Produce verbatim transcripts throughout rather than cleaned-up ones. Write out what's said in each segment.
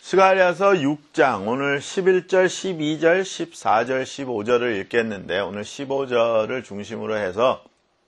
스가랴서 육 장 오늘 십일 절, 십이 절, 십사 절, 십오 절을 읽겠는데 오늘 십오 절을 중심으로 해서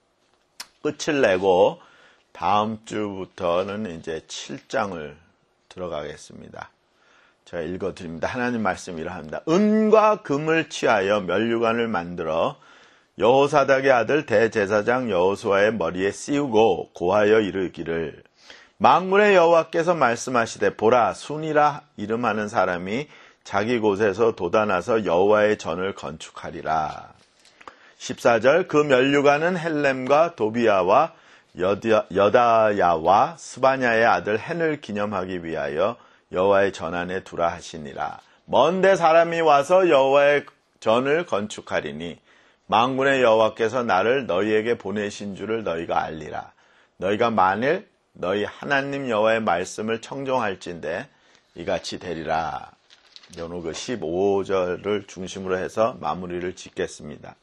끝을 내고 다음 주부터는 이제 칠 장을 들어가겠습니다. 제가 읽어드립니다. 하나님 말씀 이러합니다. 은과 금을 취하여 면류관을 만들어 여호사닥의 아들 대제사장 여호수아의 머리에 씌우고 고하여 이르기를 만군의 여호와께서 말씀하시되 보라 순이라 이름하는 사람이 자기 곳에서 돋아나서 여호와의 전을 건축하리라. 십사 절 그 면류관은 헬렘과 도비아와 여다, 여다야와 스바냐의 아들 헨을 기념하기 위하여 여호와의 전 안에 두라 하시니라. 먼데 사람이 와서 여호와의 전을 건축하리니 만군의 여호와께서 나를 너희에게 보내신 줄을 너희가 알리라. 너희가 만일 너희 하나님 여호와의 말씀을 청종할진대 이같이 되리라. 오늘 그 십오 절을 중심으로 해서 마무리를 짓겠습니다.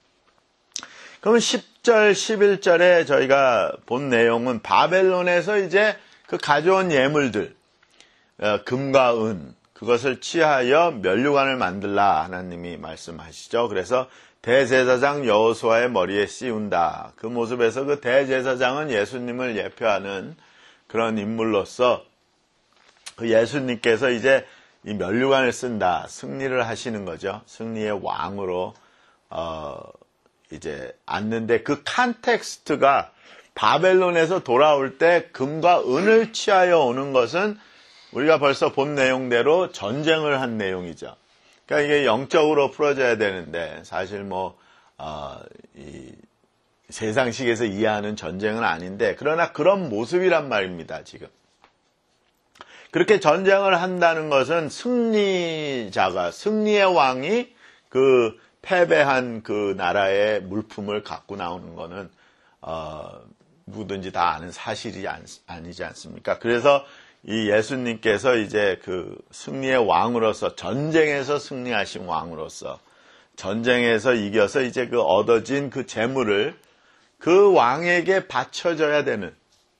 그러면 십 절, 십일 절에 저희가 본 내용은 바벨론에서 이제 그 가져온 예물들, 금과 은, 그것을 취하여 면류관을 만들라 하나님이 말씀하시죠. 그래서 대제사장 여호수아의 머리에 씌운다. 그 모습에서 그 대제사장은 예수님을 예표하는 그런 인물로서 그 예수님께서 이제 이 면류관을 쓴다. 승리를 하시는 거죠. 승리의 왕으로 어 이제 앉는데 그 컨텍스트가 바벨론에서 돌아올 때 금과 은을 취하여 오는 것은 우리가 벌써 본 내용대로 전쟁을 한 내용이죠. 그러니까 이게 영적으로 풀어져야 되는데 사실 뭐 어, 이 세상식에서 이해하는 전쟁은 아닌데 그러나 그런 모습이란 말입니다. 지금 그렇게 전쟁을 한다는 것은 승리자가 승리의 왕이 그 패배한 그 나라의 물품을 갖고 나오는 것은 어, 누구든지 다 아는 사실이 아니, 아니지 않습니까? 그래서 이 예수님께서 이제 그 승리의 왕으로서 전쟁에서 승리하신 왕으로서 전쟁에서 이겨서 이제 그 얻어진 그 재물을 그 왕에게 바쳐져야 되는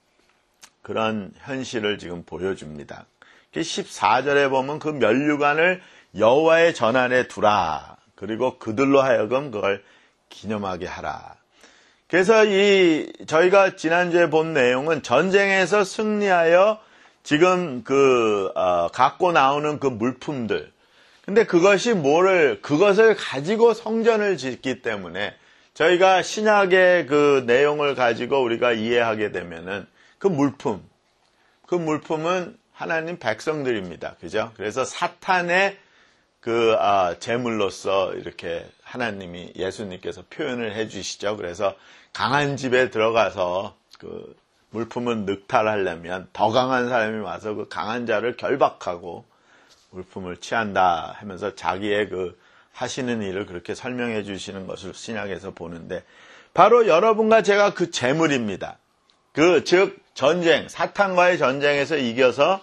그런 현실을 지금 보여줍니다. 십사 절에 보면 그 면류관을 여호와의 전 안에 두라. 그리고 그들로 하여금 그걸 기념하게 하라. 그래서 이 저희가 지난주에 본 내용은 전쟁에서 승리하여 지금 그 어, 갖고 나오는 그 물품들. 근데 그것이 뭐를 그것을 가지고 성전을 짓기 때문에 저희가 신약의 그 내용을 가지고 우리가 이해하게 되면은 그 물품, 그 물품은 하나님 백성들입니다. 그죠? 그래서 사탄의 그 아, 제물로서 이렇게 하나님이 예수님께서 표현을 해주시죠. 그래서 강한 집에 들어가서 그 물품을 늑탈하려면 더 강한 사람이 와서 그 강한 자를 결박하고 물품을 취한다 하면서 자기의 그 하시는 일을 그렇게 설명해 주시는 것을 신약에서 보는데 바로 여러분과 제가 그 제물입니다. 그 즉 전쟁, 사탄과의 전쟁에서 이겨서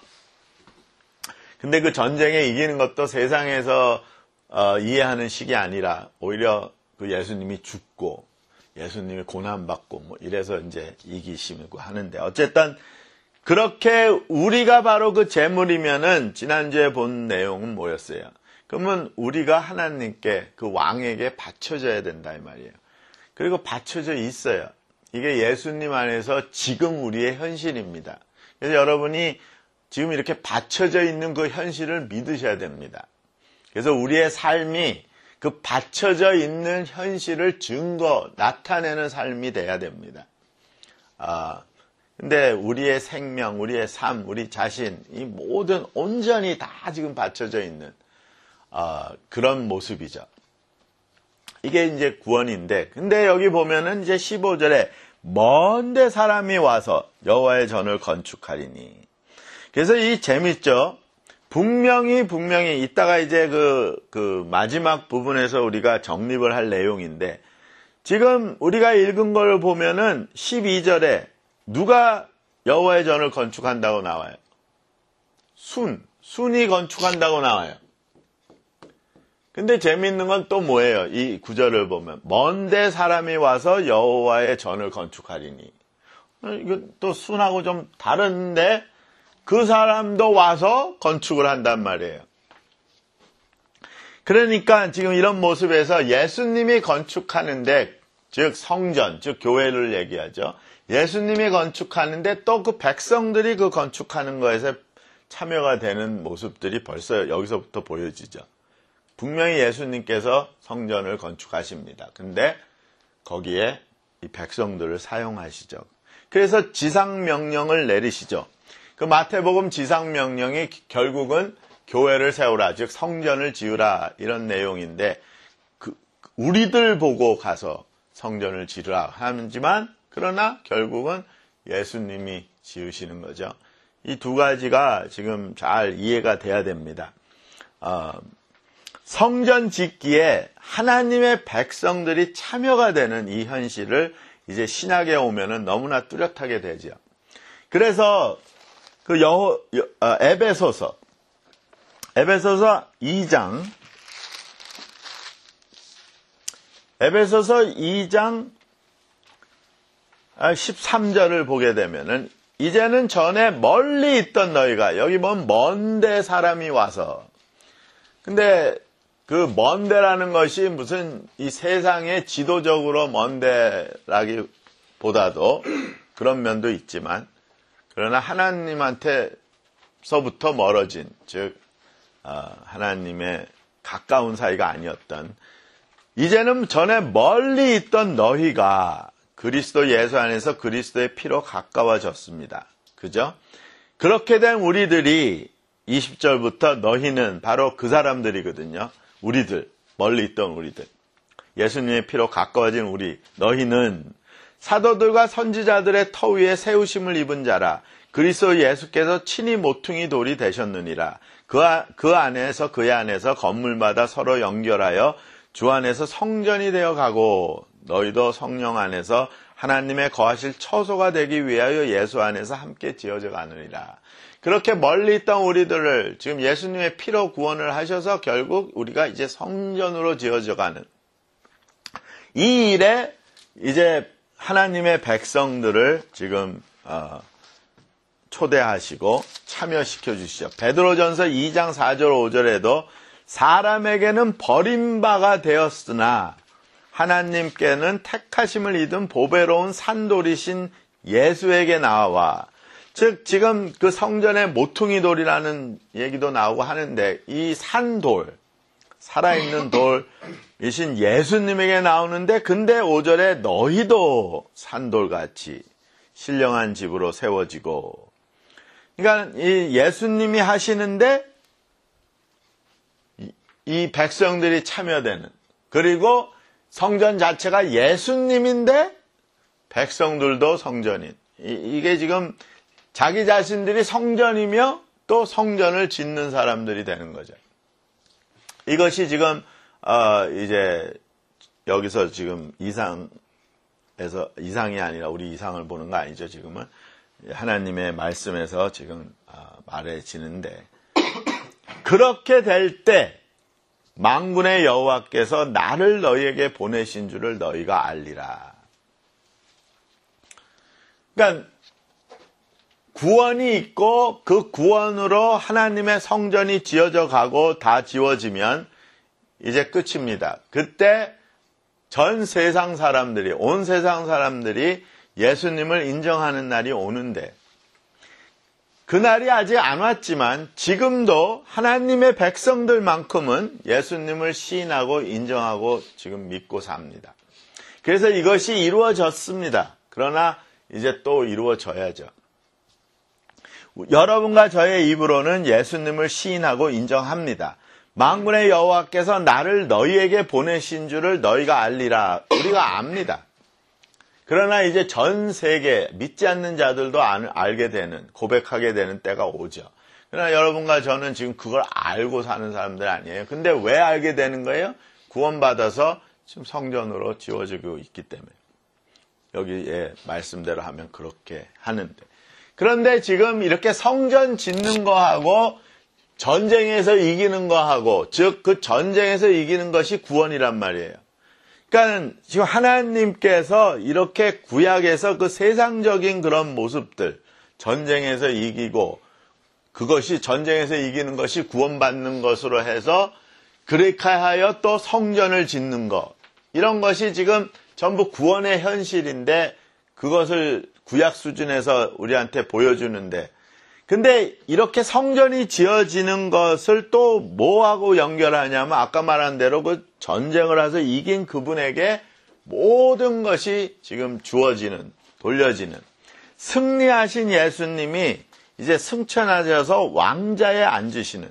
근데 그 전쟁에 이기는 것도 세상에서 어, 이해하는 식이 아니라 오히려 그 예수님이 죽고 예수님이 고난받고 뭐 이래서 이제 이기시고 하는데 어쨌든 그렇게 우리가 바로 그 제물이면은 지난주에 본 내용은 뭐였어요? 그러면 우리가 하나님께 그 왕에게 바쳐져야 된다 이 말이에요. 그리고 바쳐져 있어요. 이게 예수님 안에서 지금 우리의 현실입니다. 그래서 여러분이 지금 이렇게 받쳐져 있는 그 현실을 믿으셔야 됩니다. 그래서 우리의 삶이 그 받쳐져 있는 현실을 증거, 나타내는 삶이 돼야 됩니다. 아, 근데 우리의 생명, 우리의 삶, 우리 자신, 이 모든 온전히 다 지금 받쳐져 있는 아, 그런 모습이죠. 이게 이제 구원인데, 근데 여기 보면은 이제 십오 절에 먼데 사람이 와서 여호와의 전을 건축하리니. 그래서 이 재밌죠? 분명히 분명히 이따가 이제 그, 그 마지막 부분에서 우리가 정립을 할 내용인데 지금 우리가 읽은 걸 보면은 십이 절에 누가 여호와의 전을 건축한다고 나와요? 순, 순이 건축한다고 나와요. 근데 재미있는 건 또 뭐예요? 이 구절을 보면 먼데 사람이 와서 여호와의 전을 건축하리니. 이거 또 순하고 좀 다른데 그 사람도 와서 건축을 한단 말이에요. 그러니까 지금 이런 모습에서 예수님이 건축하는데, 즉 성전, 즉 교회를 얘기하죠. 예수님이 건축하는데 또 그 백성들이 그 건축하는 거에서 참여가 되는 모습들이 벌써 여기서부터 보여지죠. 분명히 예수님께서 성전을 건축하십니다. 근데 거기에 이 백성들을 사용하시죠. 그래서 지상명령을 내리시죠. 그 마태복음 지상명령이 결국은 교회를 세우라, 즉 성전을 지으라 이런 내용인데, 그 우리들 보고 가서 성전을 지으라 하지만 그러나 결국은 예수님이 지으시는 거죠. 이 두 가지가 지금 잘 이해가 돼야 됩니다. 어, 성전 짓기에 하나님의 백성들이 참여가 되는 이 현실을 이제 신약에 오면은 너무나 뚜렷하게 되죠. 그래서 그 여, 여, 어, 에베소서 에베소서 이 장 에베소서 이 장 십삼 절을 보게 되면은, 이제는 전에 멀리 있던 너희가, 여기 보면 먼데 사람이 와서, 근데 그 먼데라는 것이 무슨 이 세상에 지도적으로 먼데라기보다도 그런 면도 있지만, 그러나 하나님한테서부터 멀어진, 즉 하나님의 가까운 사이가 아니었던, 이제는 전에 멀리 있던 너희가 그리스도 예수 안에서 그리스도의 피로 가까워졌습니다. 그죠? 그렇게 된 우리들이 이십 절부터 너희는 바로 그 사람들이거든요. 우리들, 멀리 있던 우리들. 예수님의 피로 가까워진 우리, 너희는 사도들과 선지자들의 터 위에 세우심을 입은 자라. 그리스도 예수께서 친히 모퉁이 돌이 되셨느니라. 그, 아, 그 안에서 그의 안에서 건물마다 서로 연결하여 주 안에서 성전이 되어 가고, 너희도 성령 안에서 하나님의 거하실 처소가 되기 위하여 예수 안에서 함께 지어져 가느니라. 그렇게 멀리 있던 우리들을 지금 예수님의 피로 구원을 하셔서 결국 우리가 이제 성전으로 지어져 가는 이 일에 이제 하나님의 백성들을 지금 어, 초대하시고 참여시켜 주시죠. 베드로전서 이 장 사 절 오 절에도 사람에게는 버림바가 되었으나 하나님께는 택하심을 입은 보배로운 산돌이신 예수에게 나와, 즉 지금 그 성전의 모퉁이 돌이라는 얘기도 나오고 하는데, 이 산돌, 살아있는 돌이신 예수님에게 나오는데, 근데 오 절에 너희도 산돌같이 신령한 집으로 세워지고, 그러니까 이 예수님이 하시는데 이 백성들이 참여되는, 그리고 성전 자체가 예수님인데 백성들도 성전인, 이게 지금 자기 자신들이 성전이며 또 성전을 짓는 사람들이 되는 거죠. 이것이 지금 어 이제 여기서 지금 이상에서, 이상이 아니라 우리 이상을 보는 거 아니죠. 지금은 하나님의 말씀에서 지금 말해지는데, 그렇게 될 때 만군의 여호와께서 나를 너희에게 보내신 줄을 너희가 알리라. 그러니까 구원이 있고 그 구원으로 하나님의 성전이 지어져 가고 다 지워지면 이제 끝입니다. 그때 전 세상 사람들이, 온 세상 사람들이 예수님을 인정하는 날이 오는데, 그날이 아직 안 왔지만 지금도 하나님의 백성들만큼은 예수님을 시인하고 인정하고 지금 믿고 삽니다. 그래서 이것이 이루어졌습니다. 그러나 이제 또 이루어져야죠. 여러분과 저의 입으로는 예수님을 시인하고 인정합니다. 만군의 여호와께서 나를 너희에게 보내신 줄을 너희가 알리라. 우리가 압니다. 그러나 이제 전 세계 믿지 않는 자들도 알게 되는, 고백하게 되는 때가 오죠. 그러나 여러분과 저는 지금 그걸 알고 사는 사람들 아니에요. 근데 왜 알게 되는 거예요? 구원받아서 지금 성전으로 지워지고 있기 때문에. 여기에 말씀대로 하면 그렇게 하는데. 그런데 지금 이렇게 성전 짓는 거하고 전쟁에서 이기는 거하고, 즉 그 전쟁에서 이기는 것이 구원이란 말이에요. 그러니까 지금 하나님께서 이렇게 구약에서 그 세상적인 그런 모습들, 전쟁에서 이기고 그것이 전쟁에서 이기는 것이 구원받는 것으로 해서 그렇게 하여 또 성전을 짓는 것, 이런 것이 지금 전부 구원의 현실인데 그것을 구약 수준에서 우리한테 보여주는데, 근데 이렇게 성전이 지어지는 것을 또 뭐하고 연결하냐면 아까 말한 대로 그 전쟁을 해서 이긴 그분에게 모든 것이 지금 주어지는, 돌려지는, 승리하신 예수님이 이제 승천하셔서 왕자에 앉으시는,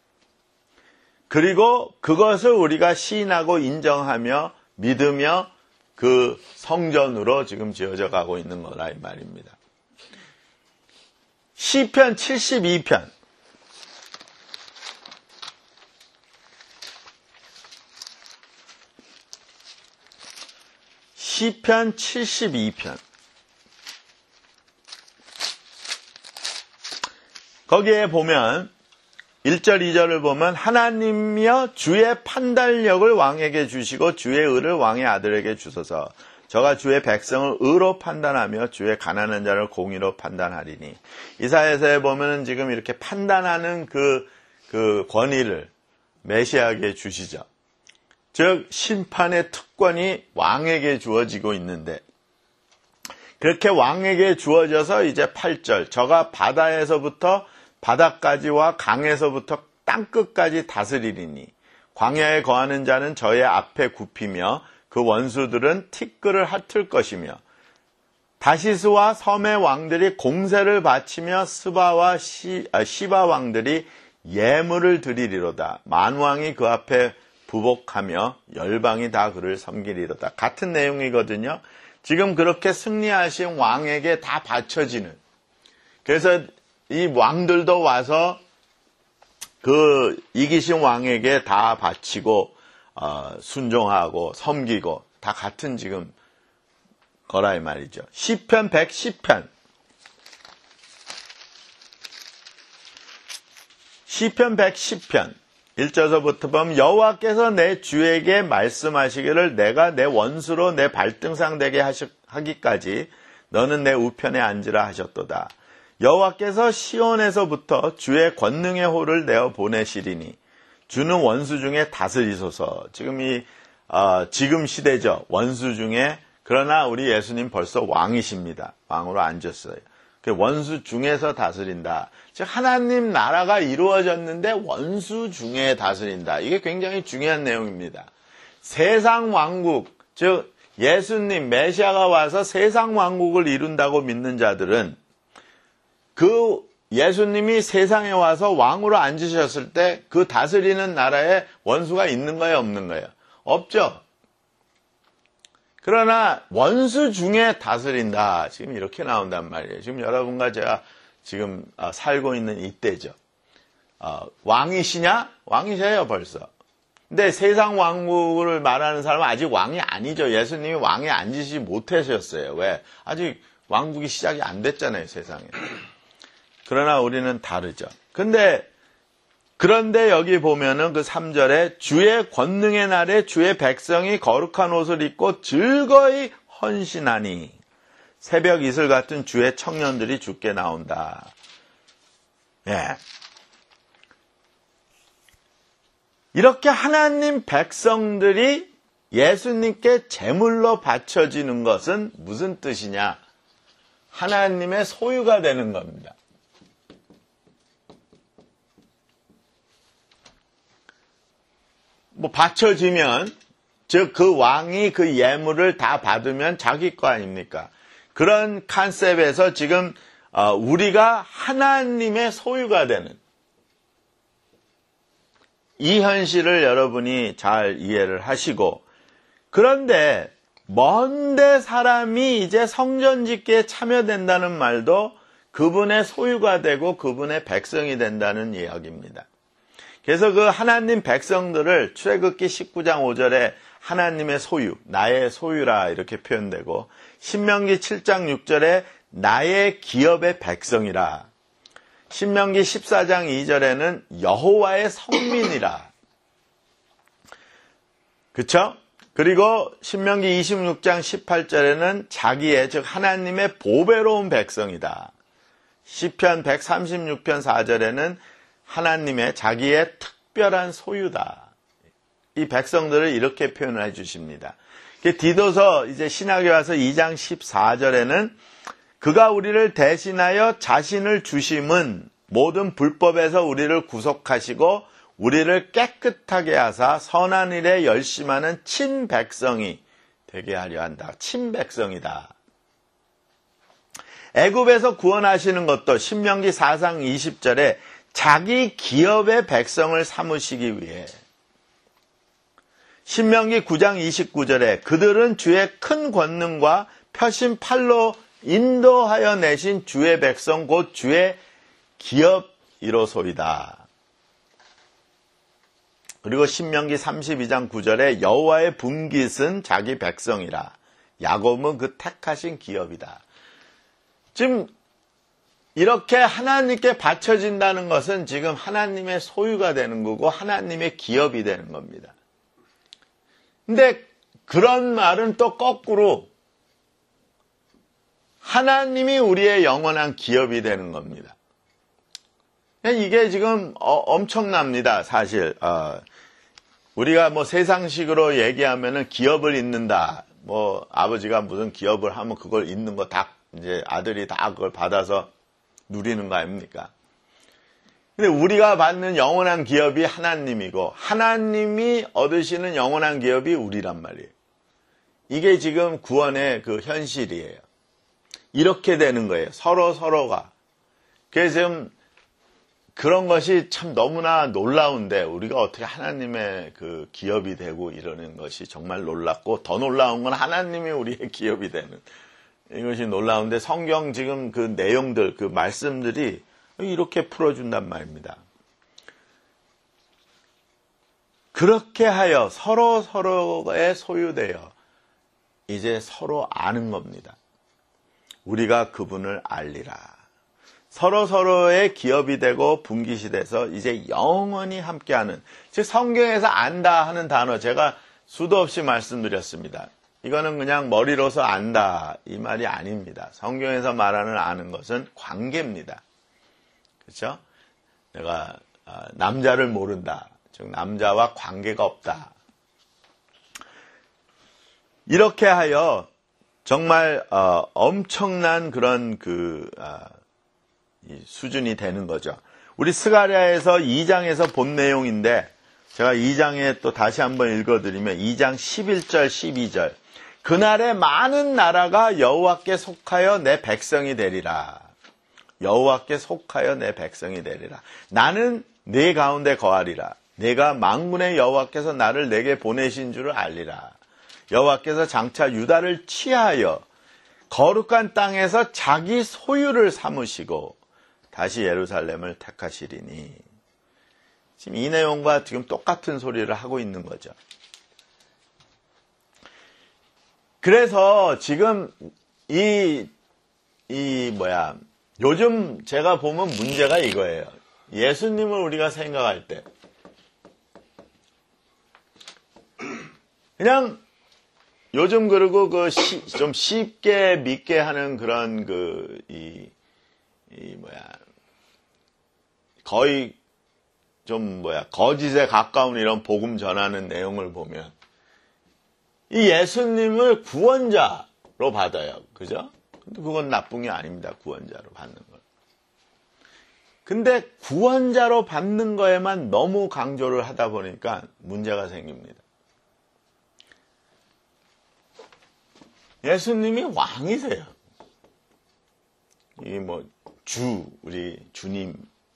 그리고 그것을 우리가 시인하고 인정하며 믿으며 그 성전으로 지금 지어져 가고 있는 거라 이 말입니다. 시편 칠십이 편. 시편 칠십이 편. 거기에 보면 일 절 이 절을 보면 하나님이여 주의 판단력을 왕에게 주시고 주의 의를 왕의 아들에게 주소서. 저가 주의 백성을 의로 판단하며 주의 가난한 자를 공의로 판단하리니. 이사야서에 보면은 지금 이렇게 판단하는 그, 그 권위를 메시아에게 주시죠. 즉 심판의 특권이 왕에게 주어지고 있는데, 그렇게 왕에게 주어져서 이제 팔 절 저가 바다에서부터 바다까지와 강에서부터 땅끝까지 다스리리니 광야에 거하는 자는 저의 앞에 굽히며 그 원수들은 티끌을 핥을 것이며 다시스와 섬의 왕들이 공세를 바치며 스바와 시, 아, 시바 왕들이 예물을 드리리로다. 만왕이 그 앞에 부복하며 열방이 다 그를 섬기리로다. 같은 내용이거든요. 지금 그렇게 승리하신 왕에게 다 바쳐지는, 그래서 이 왕들도 와서 그 이기신 왕에게 다 바치고 어, 순종하고 섬기고 다 같은 지금 거라 이 말이죠. 시편 백십 편. 시편 백십 편 일 절서부터 보면 여호와께서 내 주에게 말씀하시기를 내가 내 원수로 내 발등상 되게 하기까지 너는 내 우편에 앉으라 하셨도다. 여호와께서 시온에서부터 주의 권능의 호를 내어 보내시리니 주는 원수 중에 다스리소서. 지금 이 어, 지금 시대죠. 원수 중에, 그러나 우리 예수님 벌써 왕이십니다. 왕으로 앉았어요. 그 원수 중에서 다스린다. 즉 하나님 나라가 이루어졌는데 원수 중에 다스린다. 이게 굉장히 중요한 내용입니다. 세상 왕국, 즉 예수님 메시아가 와서 세상 왕국을 이룬다고 믿는 자들은 그 예수님이 세상에 와서 왕으로 앉으셨을 때 그 다스리는 나라에 원수가 있는 거예요, 없는 거예요? 없죠. 그러나 원수 중에 다스린다. 지금 이렇게 나온단 말이에요. 지금 여러분과 제가 지금 살고 있는 이때죠. 어, 왕이시냐? 왕이셔요, 벌써. 근데 세상 왕국을 말하는 사람은 아직 왕이 아니죠. 예수님이 왕에 앉으시지 못하셨어요. 왜? 아직 왕국이 시작이 안 됐잖아요, 세상에. 그러나 우리는 다르죠. 근데, 그런데 여기 보면은 그 삼 절에 주의 권능의 날에 주의 백성이 거룩한 옷을 입고 즐거이 헌신하니 새벽 이슬 같은 주의 청년들이 주께 나온다. 예. 이렇게 하나님 백성들이 예수님께 제물로 바쳐지는 것은 무슨 뜻이냐? 하나님의 소유가 되는 겁니다. 뭐 바쳐지면, 즉 그 왕이 그 예물을 다 받으면 자기 거 아닙니까? 그런 컨셉에서 지금 우리가 하나님의 소유가 되는 이 현실을 여러분이 잘 이해를 하시고, 그런데 먼데 사람이 이제 성전 짓기에 참여된다는 말도 그분의 소유가 되고 그분의 백성이 된다는 이야기입니다. 그래서 그 하나님 백성들을 출애굽기 십구 장 오 절에 하나님의 소유, 나의 소유라 이렇게 표현되고, 신명기 칠 장 육 절에 나의 기업의 백성이라, 신명기 십사 장 이 절에는 여호와의 성민이라. 그쵸? 그리고 신명기 이십육 장 십팔 절에는 자기의, 즉 하나님의 보배로운 백성이다. 시편 백삼십육 편 사 절에는 하나님의 자기의 특별한 소유다. 이 백성들을 이렇게 표현을 해 주십니다. 디도서 이제 신학에 와서 이 장 십사 절에는 그가 우리를 대신하여 자신을 주심은 모든 불법에서 우리를 구속하시고 우리를 깨끗하게 하사 선한 일에 열심하는 친백성이 되게 하려 한다. 친백성이다. 애굽에서 구원하시는 것도 신명기 사 장 이십 절에 자기 기업의 백성을 삼으시기 위해, 신명기 구 장 이십구 절에 그들은 주의 큰 권능과 펴신 팔로 인도하여 내신 주의 백성 곧 주의 기업이로소이다. 그리고 신명기 삼십이 장 구 절에 여호와의 분깃은 자기 백성이라. 야곱은 그 택하신 기업이다. 지금 이렇게 하나님께 바쳐진다는 것은 지금 하나님의 소유가 되는 거고 하나님의 기업이 되는 겁니다. 근데 그런 말은 또 거꾸로 하나님이 우리의 영원한 기업이 되는 겁니다. 이게 지금 어, 엄청납니다. 사실 어, 우리가 뭐 세상식으로 얘기하면은 기업을 잇는다. 뭐 아버지가 무슨 기업을 하면 그걸 잇는 거 다 이제 아들이 다 그걸 받아서 누리는 거 아닙니까? 근데 우리가 받는 영원한 기업이 하나님이고 하나님이 얻으시는 영원한 기업이 우리란 말이에요. 이게 지금 구원의 그 현실이에요. 이렇게 되는 거예요. 서로 서로가. 그래서 지금 그런 것이 참 너무나 놀라운데 우리가 어떻게 하나님의 그 기업이 되고 이러는 것이 정말 놀랍고 더 놀라운 건 하나님이 우리의 기업이 되는 이것이 놀라운데 성경 지금 그 내용들 그 말씀들이 이렇게 풀어준단 말입니다. 그렇게 하여 서로 서로에 소유되어 이제 서로 아는 겁니다. 우리가 그분을 알리라. 서로 서로의 기업이 되고 분깃이 돼서 이제 영원히 함께하는, 즉 성경에서 안다 하는 단어 제가 수도 없이 말씀드렸습니다. 이거는 그냥 머리로서 안다 이 말이 아닙니다. 성경에서 말하는 아는 것은 관계입니다. 그렇죠? 내가 남자를 모른다. 즉 남자와 관계가 없다. 이렇게 하여 정말 어, 엄청난 그런 그 어, 이 수준이 되는 거죠. 우리 스가랴에서 이 장에서 본 내용인데 제가 이 장에 또 다시 한번 읽어드리면 이 장 십일 절 십이 절 그날에 많은 나라가 여호와께 속하여 내 백성이 되리라. 여호와께 속하여 내 백성이 되리라. 나는 네 가운데 거하리라. 내가 만군의 여호와께서 나를 내게 보내신 줄을 알리라. 여호와께서 장차 유다를 취하여 거룩한 땅에서 자기 소유를 삼으시고 다시 예루살렘을 택하시리니. 지금 이 내용과 지금 똑같은 소리를 하고 있는 거죠. 그래서 지금 이, 이 뭐야 요즘 제가 보면 문제가 이거예요. 예수님을 우리가 생각할 때 그냥 요즘 그리고 그 좀 쉽게 믿게 하는 그런 그 이 이 뭐야 거의 좀 뭐야 거짓에 가까운 이런 복음 전하는 내용을 보면 이 예수님을 구원자로 받아요. 그죠? 근데 그건 나쁜 게 아닙니다. 구원자로 받는 건. 근데 구원자로 받는 거에만 너무 강조를 하다 보니까 문제가 생깁니다. 예수님이 왕이세요. 이 뭐 주, 우리 주님.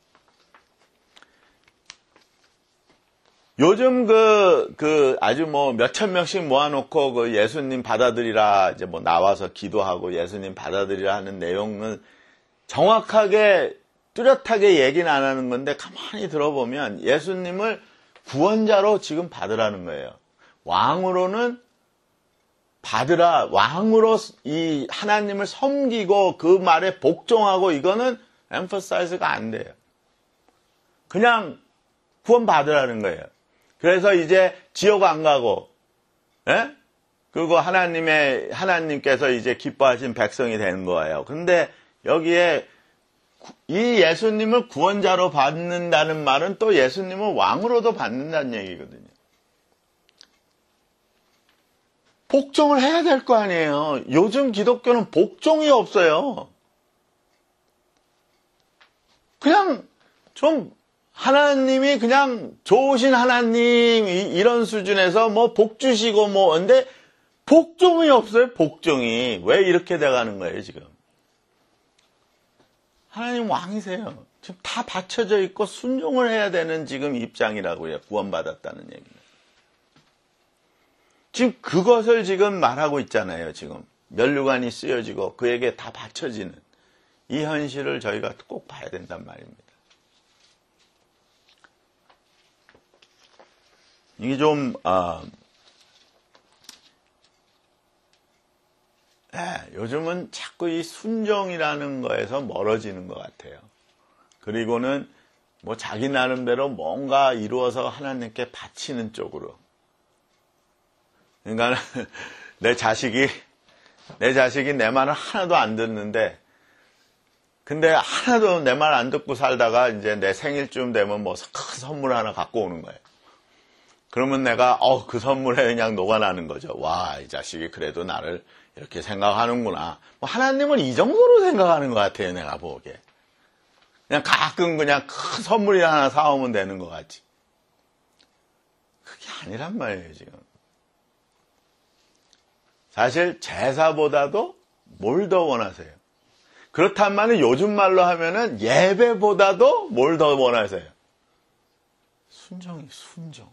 요즘 그, 그, 아주 뭐 몇천 명씩 모아놓고 그 예수님 받아들이라 이제 뭐 나와서 기도하고 예수님 받아들이라 하는 내용은 정확하게 뚜렷하게 얘기는 안 하는 건데 가만히 들어보면 예수님을 구원자로 지금 받으라는 거예요. 왕으로는 받으라, 왕으로 이 하나님을 섬기고 그 말에 복종하고 이거는 emphasize가 안 돼요. 그냥 구원 받으라는 거예요. 그래서 이제 지옥 안 가고, 예? 그리고 하나님의, 하나님께서 이제 기뻐하신 백성이 되는 거예요. 근데 여기에 이 예수님을 구원자로 받는다는 말은 또 예수님을 왕으로도 받는다는 얘기거든요. 복종을 해야 될 거 아니에요. 요즘 기독교는 복종이 없어요. 그냥 좀 하나님이 그냥 좋으신 하나님 이런 수준에서 뭐 복 주시고 뭐 근데 복종이 없어요. 복종이. 왜 이렇게 돼가는 거예요 지금. 하나님 왕이세요. 지금 다 받쳐져 있고 순종을 해야 되는 지금 입장이라고요. 구원받았다는 얘기는. 지금 그것을 지금 말하고 있잖아요. 지금 면류관이 쓰여지고 그에게 다 받쳐지는 이 현실을 저희가 꼭 봐야 된단 말입니다. 이게 좀 어, 네, 요즘은 자꾸 이 순종이라는 거에서 멀어지는 것 같아요. 그리고는 뭐 자기 나름대로 뭔가 이루어서 하나님께 바치는 쪽으로. 그러니까 내 자식이 내 자식이 내 말을 하나도 안 듣는데, 근데 하나도 내 말 안 듣고 살다가 이제 내 생일쯤 되면 뭐 큰 선물 하나 갖고 오는 거예요. 그러면 내가 어, 그 선물에 그냥 녹아나는 거죠. 와, 이 자식이 그래도 나를 이렇게 생각하는구나. 뭐 하나님은 이 정도로 생각하는 것 같아요. 내가 보기에. 그냥 가끔 그냥 큰 선물이 하나 사오면 되는 것 같지. 그게 아니란 말이에요 지금. 사실 제사보다도 뭘 더 원하세요? 그렇다면 요즘 말로 하면은 예배보다도 뭘 더 원하세요? 순종이 순종.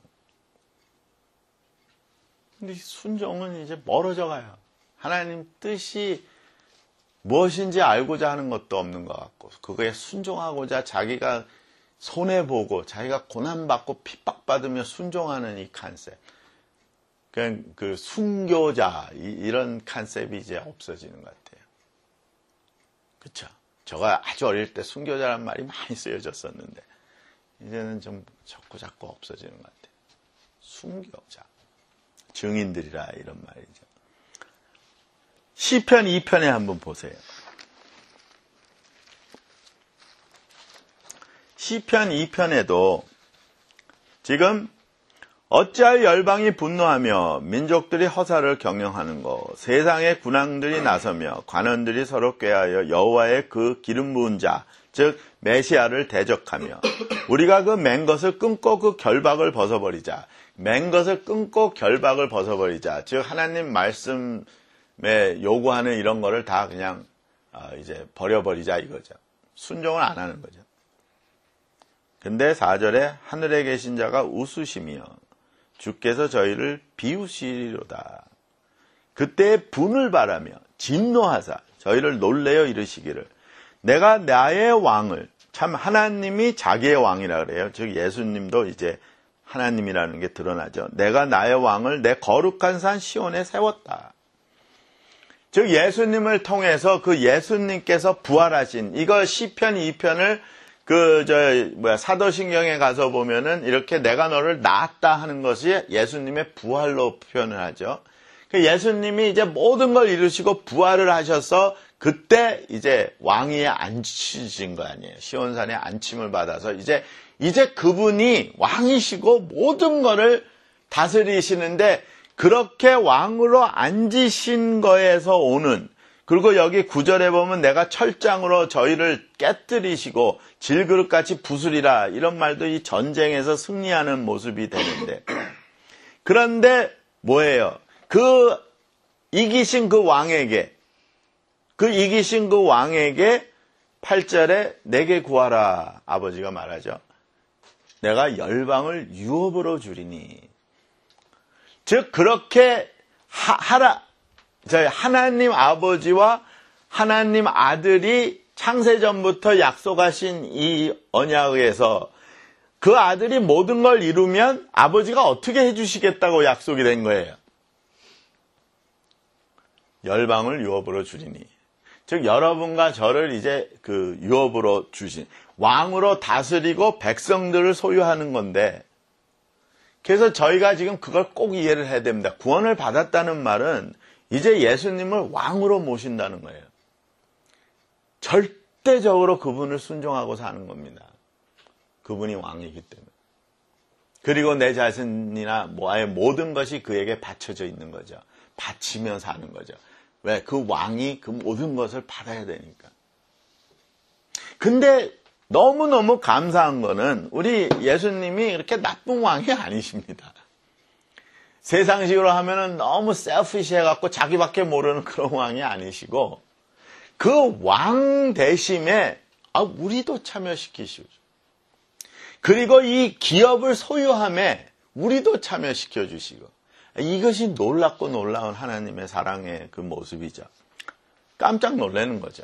근데 순종은 이제 멀어져 가요. 하나님 뜻이 무엇인지 알고자 하는 것도 없는 것 같고, 그거에 순종하고자 자기가 손해보고 자기가 고난받고 핍박받으며 순종하는 이 컨셉, 그냥 그 순교자 이런 컨셉이 이제 없어지는 것 같아요. 그렇죠? 제가 아주 어릴 때 순교자란 말이 많이 쓰여졌었는데 이제는 좀 자꾸 자꾸 없어지는 것 같아요. 순교자, 증인들이라 이런 말이죠. 시편 이 편에 한번 보세요. 시편 이 편에도 지금 어찌할 열방이 분노하며 민족들이 허사를 경영하는 거, 세상의 군왕들이 나서며 관원들이 서로 꾀하여 여호와의 그 기름 부은 자, 즉 메시아를 대적하며 우리가 그 맨 것을 끊고 그 결박을 벗어버리자. 맨 것을 끊고 결박을 벗어버리자. 즉 하나님 말씀 요구하는 이런 거를 다 그냥 이제 버려버리자 이거죠. 순종을 안 하는 거죠. 근데 사 절에 하늘에 계신 자가 웃으시며 주께서 저희를 비우시리로다. 그때 분을 바라며 진노하사 저희를 놀래어 이르시기를 내가 나의 왕을, 참 하나님이 자기의 왕이라 그래요. 즉 예수님도 이제 하나님이라는 게 드러나죠. 내가 나의 왕을 내 거룩한 산 시온에 세웠다. 즉 예수님을 통해서 그 예수님께서 부활하신 이거 시편 이 편을 그 저 뭐야 사도신경에 가서 보면은 이렇게 내가 너를 낳았다 하는 것이 예수님의 부활로 표현을 하죠. 그 예수님이 이제 모든 걸 이루시고 부활을 하셔서 그때 이제 왕위에 앉히신 거 아니에요. 시온산에 앉힘을 받아서 이제 이제 그분이 왕이시고 모든 거를 다스리시는데, 그렇게 왕으로 앉으신 거에서 오는, 그리고 여기 구 절에 보면 내가 철장으로 저희를 깨뜨리시고 질그릇같이 부수리라 이런 말도 이 전쟁에서 승리하는 모습이 되는데, 그런데 뭐예요? 그 이기신 그 왕에게 그 이기신 그 왕에게 팔 절에 내게 구하라 아버지가 말하죠. 내가 열방을 유업으로 주리니. 즉 그렇게 하, 하라 저희 하나님 아버지와 하나님 아들이 창세전부터 약속하신 이 언약에서 그 아들이 모든 걸 이루면 아버지가 어떻게 해주시겠다고 약속이 된 거예요. 열방을 유업으로 주리니. 즉 여러분과 저를 이제 그 유업으로 주신 왕으로 다스리고 백성들을 소유하는 건데, 그래서 저희가 지금 그걸 꼭 이해를 해야 됩니다. 구원을 받았다는 말은 이제 예수님을 왕으로 모신다는 거예요. 절대 절대적으로 그분을 순종하고 사는 겁니다. 그분이 왕이기 때문에. 그리고 내 자신이나 뭐의 모든 것이 그에게 바쳐져 있는 거죠. 바치며 사는 거죠. 왜? 그 왕이 그 모든 것을 받아야 되니까. 근데 너무너무 감사한 거는 우리 예수님이 그렇게 나쁜 왕이 아니십니다. 세상식으로 하면은 너무 셀피시해갖고 자기밖에 모르는 그런 왕이 아니시고, 그 왕 대심에 아, 우리도 참여시키시오. 그리고 이 기업을 소유함에 우리도 참여시켜 주시고, 이것이 놀랍고 놀라운 하나님의 사랑의 그 모습이죠. 깜짝 놀라는 거죠.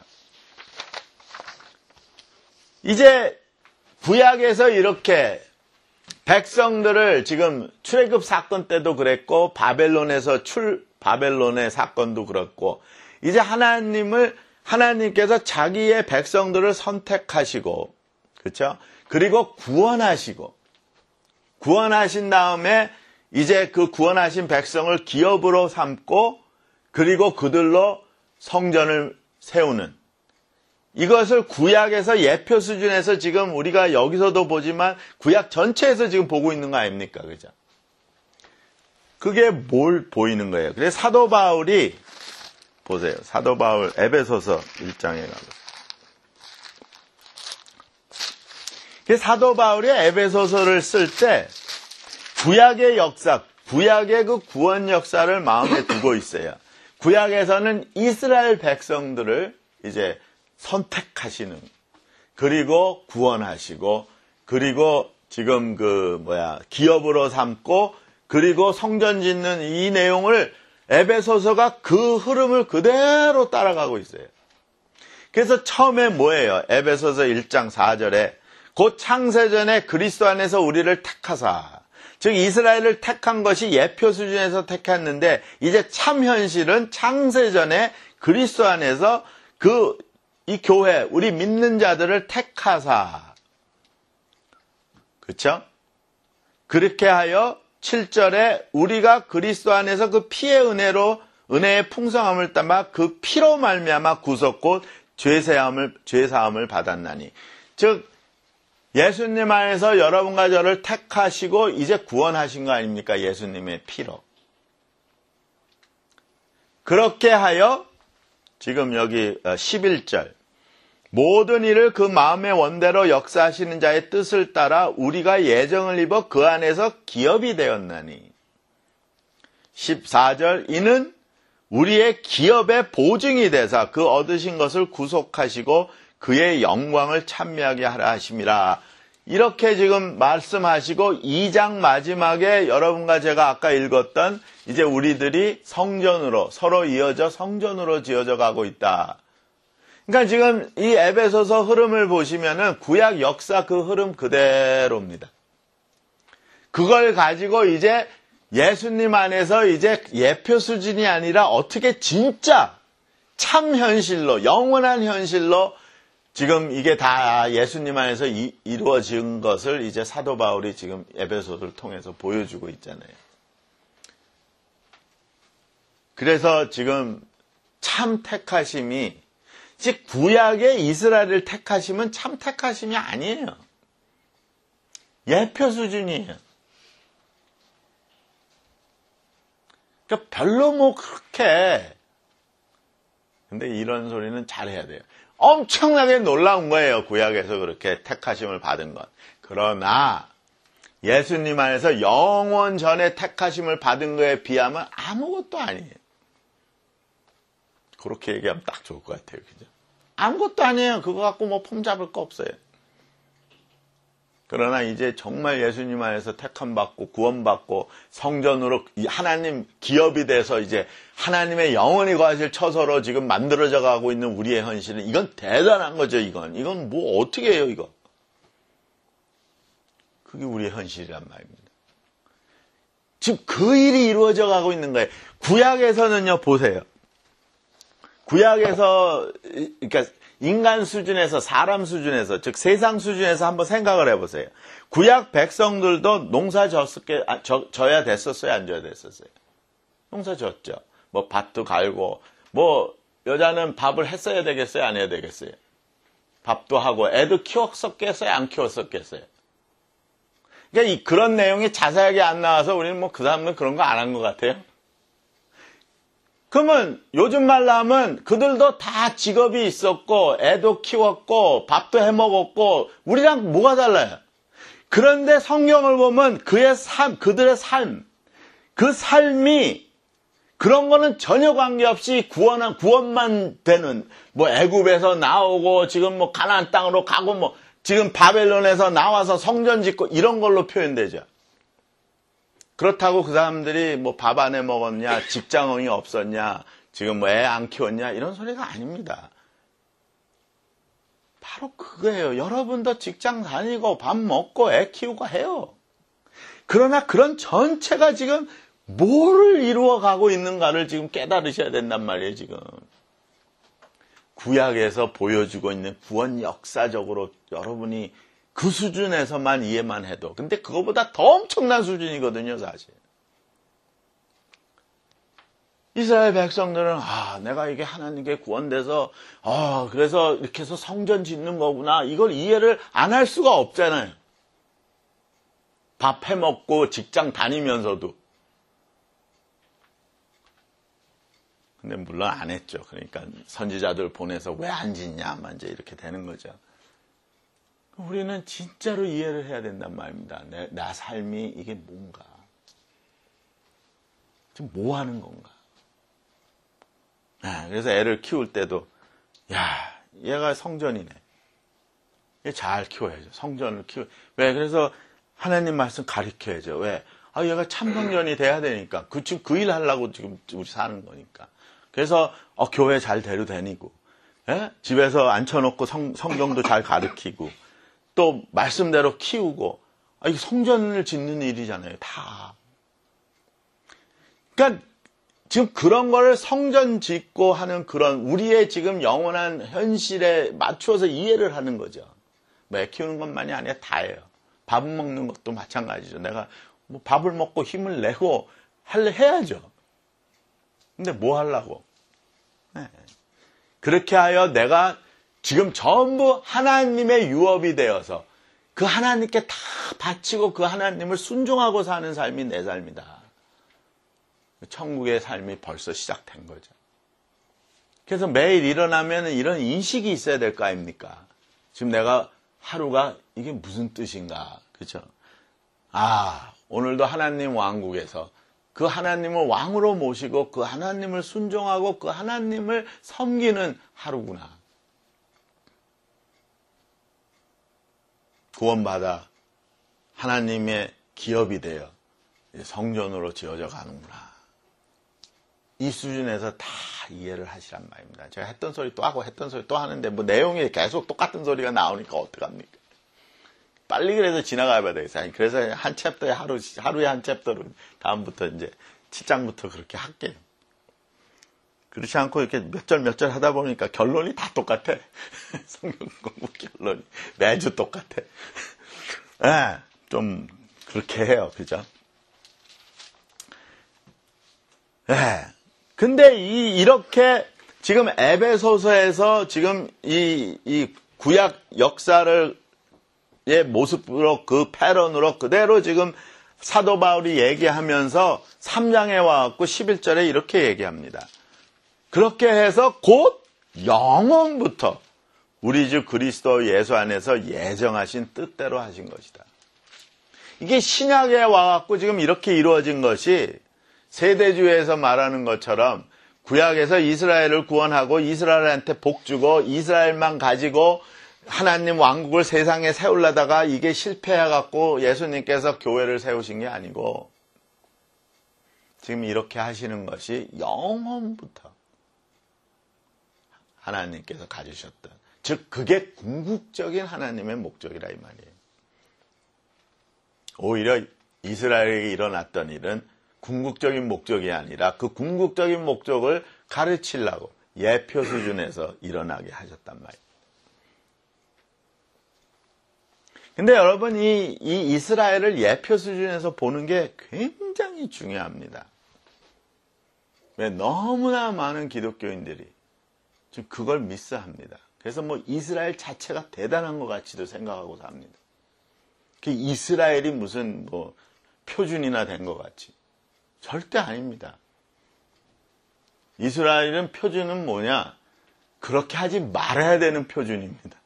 이제 구약에서 이렇게 백성들을 지금 출애굽 사건 때도 그랬고, 바벨론에서 출 바벨론의 사건도 그렇고, 이제 하나님을 하나님께서 자기의 백성들을 선택하시고, 그렇죠? 그리고 구원하시고, 구원하신 다음에 이제 그 구원하신 백성을 기업으로 삼고, 그리고 그들로 성전을 세우는, 이것을 구약에서 예표 수준에서 지금 우리가 여기서도 보지만 구약 전체에서 지금 보고 있는 거 아닙니까? 그죠? 그게 뭘 보이는 거예요? 그래서 사도 바울이, 보세요. 사도 바울 에베소서 일 장에 가보세요. 사도 바울이 에베소서를 쓸 때 구약의 역사, 구약의 그 구원 역사를 마음에 두고 있어요. 구약에서는 이스라엘 백성들을 이제 선택하시는, 그리고 구원하시고, 그리고 지금 그 뭐야 기업으로 삼고, 그리고 성전 짓는 이 내용을 에베소서가 그 흐름을 그대로 따라가고 있어요. 그래서 처음에 뭐예요? 에베소서 일 장 사 절에 곧 창세전에 그리스도 안에서 우리를 택하사, 즉 이스라엘을 택한 것이 예표 수준에서 택했는데, 이제 참 현실은 창세전에 그리스도 안에서 그 이 교회, 우리 믿는 자들을 택하사, 그렇죠? 그렇게 하여 칠 절에 우리가 그리스도 안에서 그 피의 은혜로 은혜의 풍성함을 따라 그 피로 말미암아 구속 곧 죄사함을 죄사함을 받았나니, 즉 예수님 안에서 여러분과 저를 택하시고 이제 구원하신 거 아닙니까? 예수님의 피로. 그렇게 하여 지금 여기 십일 절, 모든 일을 그 마음의 원대로 역사하시는 자의 뜻을 따라 우리가 예정을 입어 그 안에서 기업이 되었나니, 십사 절, 이는 우리의 기업의 보증이 되사 그 얻으신 것을 구속하시고 그의 영광을 찬미하게 하라 하심이라. 이렇게 지금 말씀하시고 이 장 마지막에 여러분과 제가 아까 읽었던 이제 우리들이 성전으로, 서로 이어져 성전으로 지어져 가고 있다. 그러니까 지금 이 에베소서 흐름을 보시면은 구약 역사 그 흐름 그대로입니다. 그걸 가지고 이제 예수님 안에서 이제 예표 수준이 아니라 어떻게 진짜 참 현실로, 영원한 현실로 지금 이게 다 예수님 안에서 이, 이루어진 것을 이제 사도 바울이 지금 에베소서를 통해서 보여주고 있잖아요. 그래서 지금 참 택하심이, 즉 구약의 이스라엘을 택하심은 참 택하심이 아니에요. 예표 수준이에요. 그러니까 별로 뭐 그렇게, 근데 이런 소리는 잘해야 돼요. 엄청나게 놀라운 거예요. 구약에서 그렇게 택하심을 받은 것. 그러나 예수님 안에서 영원 전에 택하심을 받은 거에 비하면 아무것도 아니에요. 그렇게 얘기하면 딱 좋을 것 같아요. 그죠? 아무것도 아니에요. 그거 갖고 뭐 폼 잡을 거 없어요. 그러나 이제 정말 예수님 안에서 택함받고 구원받고 성전으로 하나님 기업이 돼서 이제 하나님의 영원히 거하실 처소로 지금 만들어져 가고 있는 우리의 현실은, 이건 대단한 거죠. 이건 이건 뭐 어떻게 해요 이거. 그게 우리의 현실이란 말입니다. 지금 그 일이 이루어져 가고 있는 거예요. 구약에서는요, 보세요. 구약에서, 그러니까 인간 수준에서, 사람 수준에서, 즉 세상 수준에서 한번 생각을 해보세요. 구약 백성들도 농사 졌게, 져, 져야 됐었어요, 안 져야 됐었어요? 농사 졌죠. 뭐 밭도 갈고, 뭐 여자는 밥을 했어야 되겠어요, 안 해야 되겠어요? 밥도 하고 애도 키웠었겠어요? 안 키웠었겠어요? 그러니까 이, 그런 내용이 자세하게 안 나와서 우리는 뭐 그 사람은 그런 거 안 한 것 같아요. 그러면 요즘 말로 하면 그들도 다 직업이 있었고 애도 키웠고 밥도 해 먹었고 우리랑 뭐가 달라요? 그런데 성경을 보면 그의 삶, 그들의 삶, 그 삶이 그런 거는 전혀 관계없이 구원한 구원만 되는 뭐 애굽에서 나오고 지금 뭐 가나안 땅으로 가고 뭐 지금 바벨론에서 나와서 성전 짓고 이런 걸로 표현되죠. 그렇다고 그 사람들이 뭐 밥 안 해 먹었냐, 직장이 없었냐, 지금 뭐 애 안 키웠냐 이런 소리가 아닙니다. 바로 그거예요. 여러분도 직장 다니고 밥 먹고 애 키우고 해요. 그러나 그런 전체가 지금 뭐를 이루어가고 있는가를 지금 깨달으셔야 된단 말이에요. 지금 구약에서 보여주고 있는 구원 역사적으로 여러분이 그 수준에서만 이해만 해도 근데 그거보다 더 엄청난 수준이거든요. 사실 이스라엘 백성들은 아 내가 이게 하나님께 구원돼서 아 그래서 이렇게 해서 성전 짓는 거구나 이걸 이해를 안 할 수가 없잖아요. 밥 해먹고 직장 다니면서도 근데 물론 안 했죠. 그러니까 선지자들 보내서 왜 안 짓냐만 이제 이렇게 되는 거죠. 우리는 진짜로 이해를 해야 된단 말입니다. 내, 나 삶이 이게 뭔가 지금 뭐 하는 건가. 아, 그래서 애를 키울 때도 야 얘가 성전이네. 얘 잘 키워야죠. 성전을 키워. 왜? 그래서 하나님 말씀 가르쳐야죠. 왜? 아 얘가 참 성전이 돼야 되니까. 그 지금 그 일 하려고 지금 우리 사는 거니까. 그래서 어, 교회 잘 데려다니고 예? 집에서 앉혀놓고 성, 성경도 잘 가르치고 또 말씀대로 키우고 아, 이게 성전을 짓는 일이잖아요. 다. 그러니까 지금 그런 거를 성전 짓고 하는 그런 우리의 지금 영원한 현실에 맞추어서 이해를 하는 거죠. 뭐 애 키우는 것만이 아니라 다예요. 밥 먹는 것도 마찬가지죠. 내가 뭐 밥을 먹고 힘을 내고 할래 해야죠. 근데 뭐 하려고? 네. 그렇게 하여 내가 지금 전부 하나님의 유업이 되어서 그 하나님께 다 바치고 그 하나님을 순종하고 사는 삶이 내 삶이다. 천국의 삶이 벌써 시작된 거죠. 그래서 매일 일어나면 이런 인식이 있어야 될 거 아닙니까? 지금 내가 하루가 이게 무슨 뜻인가? 그렇죠? 아, 오늘도 하나님 왕국에서 그 하나님을 왕으로 모시고 그 하나님을 순종하고 그 하나님을 섬기는 하루구나. 구원받아 하나님의 기업이 되어 성전으로 지어져 가는구나. 이 수준에서 다 이해를 하시란 말입니다. 제가 했던 소리 또 하고 했던 소리 또 하는데 뭐 내용이 계속 똑같은 소리가 나오니까 어떡합니까? 빨리 그래서 지나가야 되겠어요. 그래서 한 챕터에 하루, 하루에 한 챕터로 다음부터 이제 칠 장부터 그렇게 할게요. 그렇지 않고 이렇게 몇 절 몇 절 하다 보니까 결론이 다 똑같아. 성경 공부 결론이 매주 똑같아. 네, 좀 그렇게 해요. 그죠? 네. 근데 이, 이렇게 지금 에베소서에서 지금 이, 이 구약 역사를 의 모습으로 그 패런으로 그대로 지금 사도 바울이 얘기하면서 삼 장에 와갖고 십일 절에 이렇게 얘기합니다. 그렇게 해서 곧 영원부터 우리 주 그리스도 예수 안에서 예정하신 뜻대로 하신 것이다. 이게 신약에 와갖고 지금 이렇게 이루어진 것이 세대주에서 말하는 것처럼 구약에서 이스라엘을 구원하고 이스라엘한테 복 주고 이스라엘만 가지고 하나님 왕국을 세상에 세우려다가 이게 실패해갖고 예수님께서 교회를 세우신 게 아니고 지금 이렇게 하시는 것이 영원부터 하나님께서 가지셨던, 즉 그게 궁극적인 하나님의 목적이라 이 말이에요. 오히려 이스라엘에게 일어났던 일은 궁극적인 목적이 아니라 그 궁극적인 목적을 가르치려고 예표 수준에서 일어나게 하셨단 말이에요. 근데 여러분, 이, 이 이스라엘을 예표 수준에서 보는 게 굉장히 중요합니다. 왜? 너무나 많은 기독교인들이 지금 그걸 미스합니다. 그래서 뭐 이스라엘 자체가 대단한 것 같이도 생각하고 삽니다. 그 이스라엘이 무슨 뭐 표준이나 된 것 같이. 절대 아닙니다. 이스라엘은 표준은 뭐냐? 그렇게 하지 말아야 되는 표준입니다.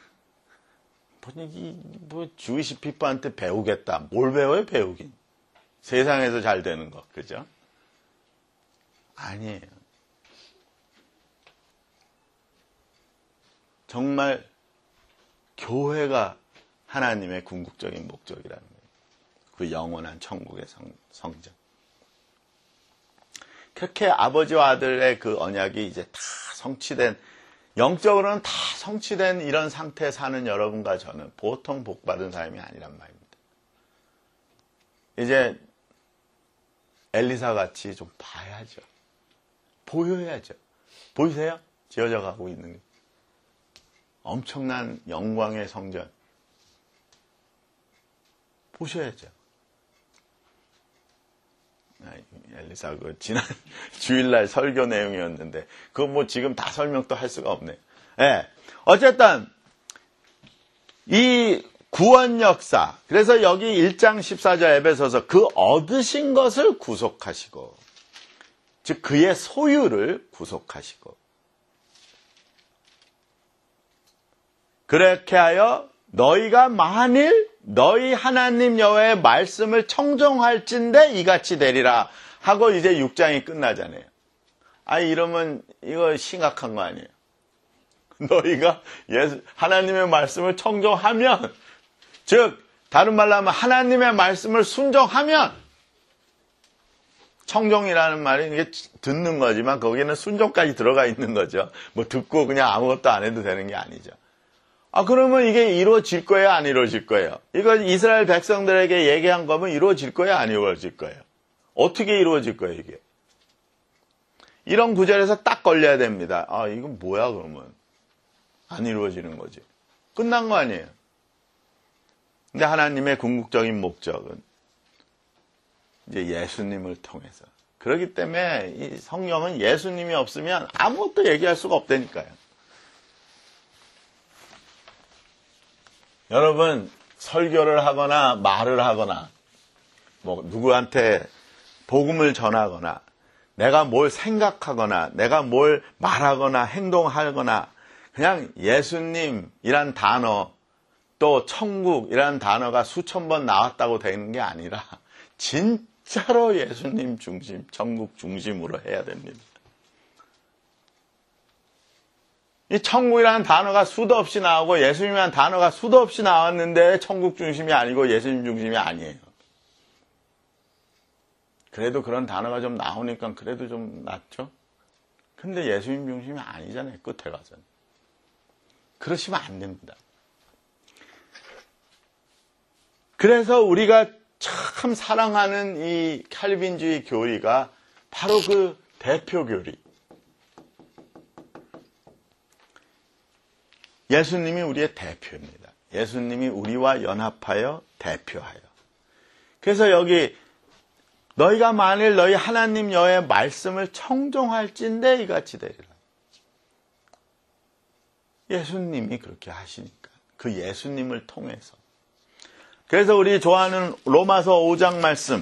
뭐, 주이시 피플한테 배우겠다. 뭘 배워요, 배우긴? 세상에서 잘 되는 거, 그죠? 아니에요. 정말 교회가 하나님의 궁극적인 목적이라는 거예요. 그 영원한 천국의 성, 성전. 그렇게 아버지와 아들의 그 언약이 이제 다 성취된, 영적으로는 다 성취된 이런 상태에 사는 여러분과 저는 보통 복받은 삶이 아니란 말입니다. 이제 엘리사 같이 좀 봐야죠. 보여야죠. 보이세요? 지어져 가고 있는 게. 엄청난 영광의 성전. 보셔야죠. 엘리사 그 지난 주일날 설교 내용이었는데 그거 뭐 지금 다 설명도 할 수가 없네요. 예. 어쨌든 이 구원 역사, 그래서 여기 일 장 십사 절 에베소서 그 얻으신 것을 구속하시고, 즉 그의 소유를 구속하시고, 그렇게 하여 너희가 만일 너희 하나님 여호와의 말씀을 청종할진대 이같이 되리라 하고 이제 육 장이 끝나잖아요. 아, 이러면 이거 심각한 거 아니에요. 너희가 예수, 하나님의 말씀을 청종하면, 즉 다른 말로 하면 하나님의 말씀을 순종하면, 청종이라는 말이 이게 듣는 거지만 거기는 순종까지 들어가 있는 거죠. 뭐 듣고 그냥 아무것도 안 해도 되는 게 아니죠. 아, 그러면 이게 이루어질 거예요, 안 이루어질 거예요? 이거 이스라엘 백성들에게 얘기한 거면 이루어질 거예요, 안 이루어질 거예요? 어떻게 이루어질 거예요, 이게? 이런 구절에서 딱 걸려야 됩니다. 아, 이건 뭐야, 그러면? 안 이루어지는 거지. 끝난 거 아니에요? 근데 하나님의 궁극적인 목적은 이제 예수님을 통해서. 그렇기 때문에 이 성령은 예수님이 없으면 아무것도 얘기할 수가 없다니까요. 여러분, 설교를 하거나 말을 하거나 뭐 누구한테 복음을 전하거나 내가 뭘 생각하거나 내가 뭘 말하거나 행동하거나 그냥 예수님이란 단어 또 천국이란 단어가 수천 번 나왔다고 되는 게 아니라 진짜로 예수님 중심, 천국 중심으로 해야 됩니다. 이 천국이라는 단어가 수도 없이 나오고 예수님이라는 단어가 수도 없이 나왔는데 천국 중심이 아니고 예수님 중심이 아니에요. 그래도 그런 단어가 좀 나오니까 그래도 좀 낫죠? 근데 예수님 중심이 아니잖아요. 끝에 가서는. 그러시면 안 됩니다. 그래서 우리가 참 사랑하는 이 칼빈주의 교리가 바로 그 대표 교리. 예수님이 우리의 대표입니다. 예수님이 우리와 연합하여 대표하여. 그래서 여기 너희가 만일 너희 하나님 여호와의 말씀을 청종할진대 이같이 되리라. 예수님이 그렇게 하시니까. 그 예수님을 통해서. 그래서 우리 좋아하는 로마서 오 장 말씀.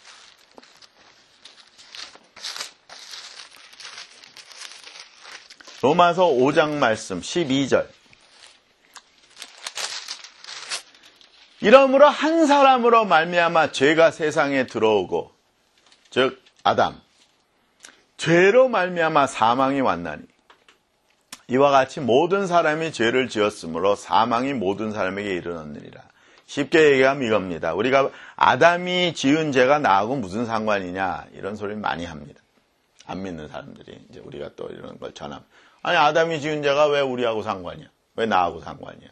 로마서 오 장 말씀 십이 절. 이러므로 한 사람으로 말미암아 죄가 세상에 들어오고 즉 아담 죄로 말미암아 사망이 왔나니 이와 같이 모든 사람이 죄를 지었으므로 사망이 모든 사람에게 이르렀느니라. 쉽게 얘기하면 이겁니다. 우리가 아담이 지은 죄가 나하고 무슨 상관이냐 이런 소리를 많이 합니다. 안 믿는 사람들이 이제 우리가 또 이런 걸 전하면 아니 아담이 지은 죄가 왜 우리하고 상관이야? 왜 나하고 상관이야?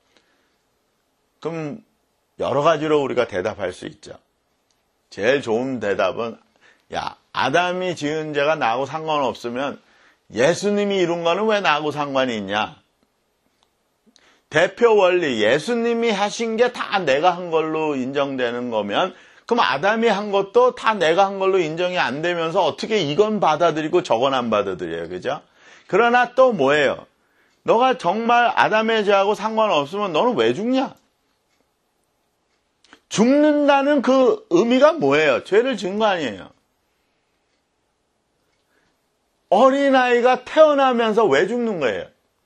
그럼 여러 가지로 우리가 대답할 수 있죠. 제일 좋은 대답은 야 아담이 지은 죄가 나하고 상관없으면 예수님이 이룬 거는 왜 나하고 상관이 있냐? 대표 원리 예수님이 하신 게 다 내가 한 걸로 인정되는 거면 그럼 아담이 한 것도 다 내가 한 걸로 인정이 안 되면서 어떻게 이건 받아들이고 저건 안 받아들여요. 그죠? 그러나 또 뭐예요? 너가 정말 아담의 죄하고 상관없으면 너는 왜 죽냐? 죽는다는 그 의미가 뭐예요? 죄를 지은 거 아니에요. 어린아이가 태어나면서 왜 죽는 거예요?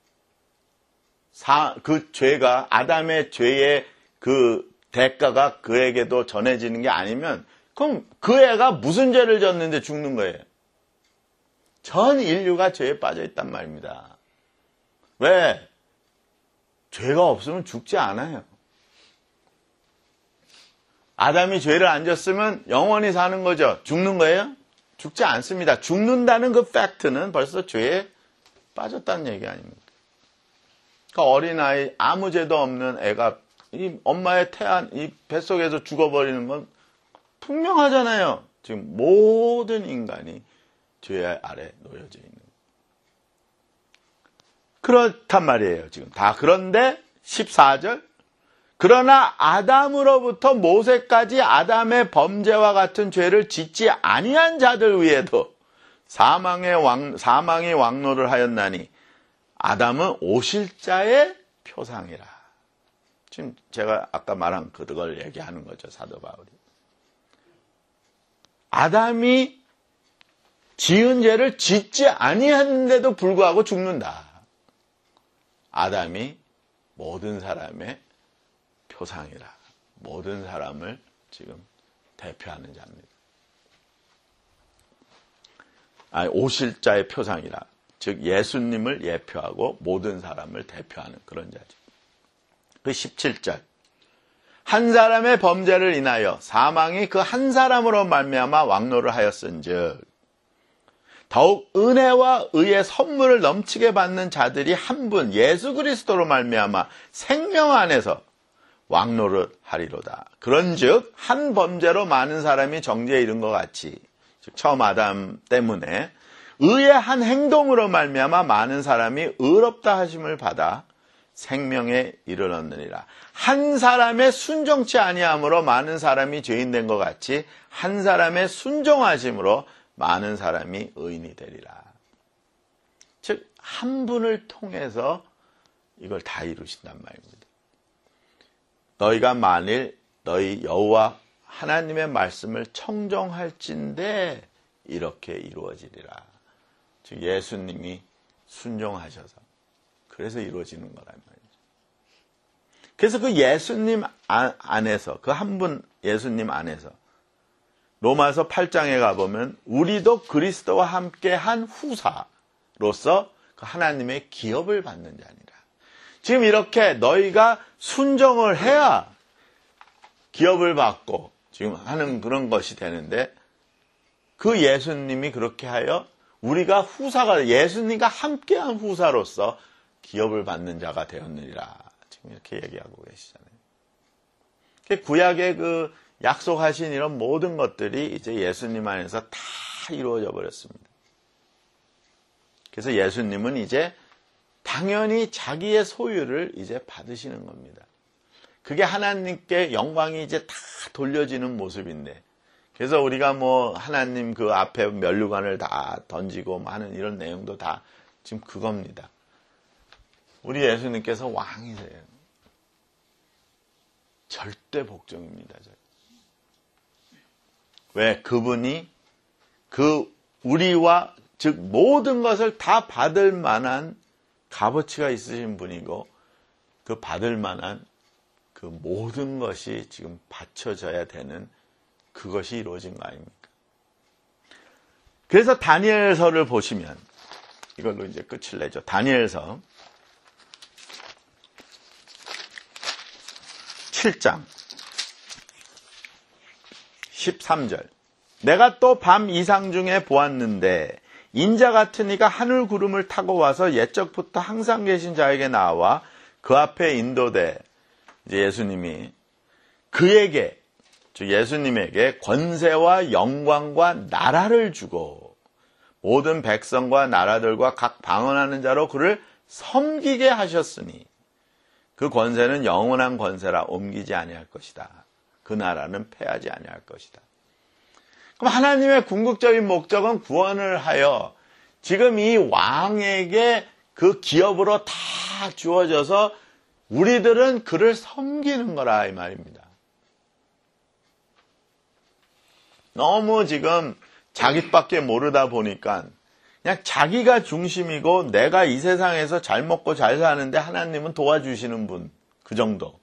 사, 그 죄가, 아담의 죄의 그 대가가 그에게도 전해지는 게 아니면, 그럼 그 애가 무슨 죄를 졌는데 죽는 거예요? 전 인류가 죄에 빠져 있단 말입니다. 왜? 죄가 없으면 죽지 않아요. 아담이 죄를 안 졌으면 영원히 사는 거죠. 죽는 거예요? 죽지 않습니다. 죽는다는 그 팩트는 벌써 죄에 빠졌다는 얘기 아닙니까? 그러니까 어린아이, 아무 죄도 없는 애가 이 엄마의 태안, 이 뱃속에서 죽어버리는 건 분명하잖아요. 지금 모든 인간이 죄 아래 놓여져 있는. 그렇단 말이에요, 지금. 다. 그런데 십사 절. 그러나 아담으로부터 모세까지 아담의 범죄와 같은 죄를 짓지 아니한 자들 위에도 사망의 왕, 사망이 왕노를 하였나니 아담은 오실자의 표상이라. 지금 제가 아까 말한 그걸 얘기하는 거죠, 사도 바울이. 아담이 지은 죄를 짓지 아니하는데도 불구하고 죽는다. 아담이 모든 사람의 표상이라. 모든 사람을 지금 대표하는 자입니다. 아니, 오실 자의 표상이라. 즉 예수님을 예표하고 모든 사람을 대표하는 그런 자죠. 그 십칠 절. 한 사람의 범죄를 인하여 사망이 그 한 사람으로 말미암아 왕노를 하였은즉 더욱 은혜와 의의 선물을 넘치게 받는 자들이 한 분 예수 그리스도로 말미암아 생명 안에서 왕노를 하리로다. 그런즉 한 범죄로 많은 사람이 정죄에 이른 것 같이, 즉 처음 아담 때문에 의의 한 행동으로 말미암아 많은 사람이 의롭다 하심을 받아 생명에 이르렀느니라. 한 사람의 순종치 아니함으로 많은 사람이 죄인 된 것 같이 한 사람의 순종하심으로 많은 사람이 의인이 되리라. 즉 한 분을 통해서 이걸 다 이루신단 말입니다. 너희가 만일 너희 여호와 하나님의 말씀을 청종할진대 이렇게 이루어지리라. 즉 예수님이 순종하셔서 그래서 이루어지는 거란 말이죠. 그래서 그 예수님 안에서, 그 한 분 예수님 안에서 로마서 팔 장에 가보면 우리도 그리스도와 함께 한 후사로서 그 하나님의 기업을 받는 자니라. 지금 이렇게 너희가 순종을 해야 기업을 받고 지금 하는 그런 것이 되는데, 그 예수님이 그렇게 하여 우리가 후사가, 예수님과 함께한 후사로서 기업을 받는 자가 되었느니라. 지금 이렇게 얘기하고 계시잖아요. 구약의 그 약속하신 이런 모든 것들이 이제 예수님 안에서 다 이루어져 버렸습니다. 그래서 예수님은 이제 당연히 자기의 소유를 이제 받으시는 겁니다. 그게 하나님께 영광이 이제 다 돌려지는 모습인데, 그래서 우리가 뭐 하나님 그 앞에 면류관을 다 던지고 하는 이런 내용도 다 지금 그겁니다. 우리 예수님께서 왕이세요. 절대 복종입니다. 왜? 그분이 그 우리와 즉 모든 것을 다 받을 만한 값어치가 있으신 분이고, 그 받을 만한 그 모든 것이 지금 바쳐져야 되는 그것이 이루어진 거 아닙니까? 그래서 다니엘서를 보시면 이걸로 이제 끝을 내죠. 다니엘서 칠 장 십삼 절. 내가 또 밤 이상 중에 보았는데 인자 같은 이가 하늘 구름을 타고 와서 옛적부터 항상 계신 자에게 나와 그 앞에 인도돼, 이제 예수님이 그에게, 즉 예수님에게 권세와 영광과 나라를 주고 모든 백성과 나라들과 각 방언하는 자로 그를 섬기게 하셨으니 그 권세는 영원한 권세라 옮기지 아니할 것이다. 그 나라는 패하지 아니할 것이다. 그럼 하나님의 궁극적인 목적은 구원을 하여 지금 이 왕에게 그 기업으로 다 주어져서 우리들은 그를 섬기는 거라 이 말입니다. 너무 지금 자기밖에 모르다 보니까 그냥 자기가 중심이고 내가 이 세상에서 잘 먹고 잘 사는데 하나님은 도와주시는 분, 그 정도.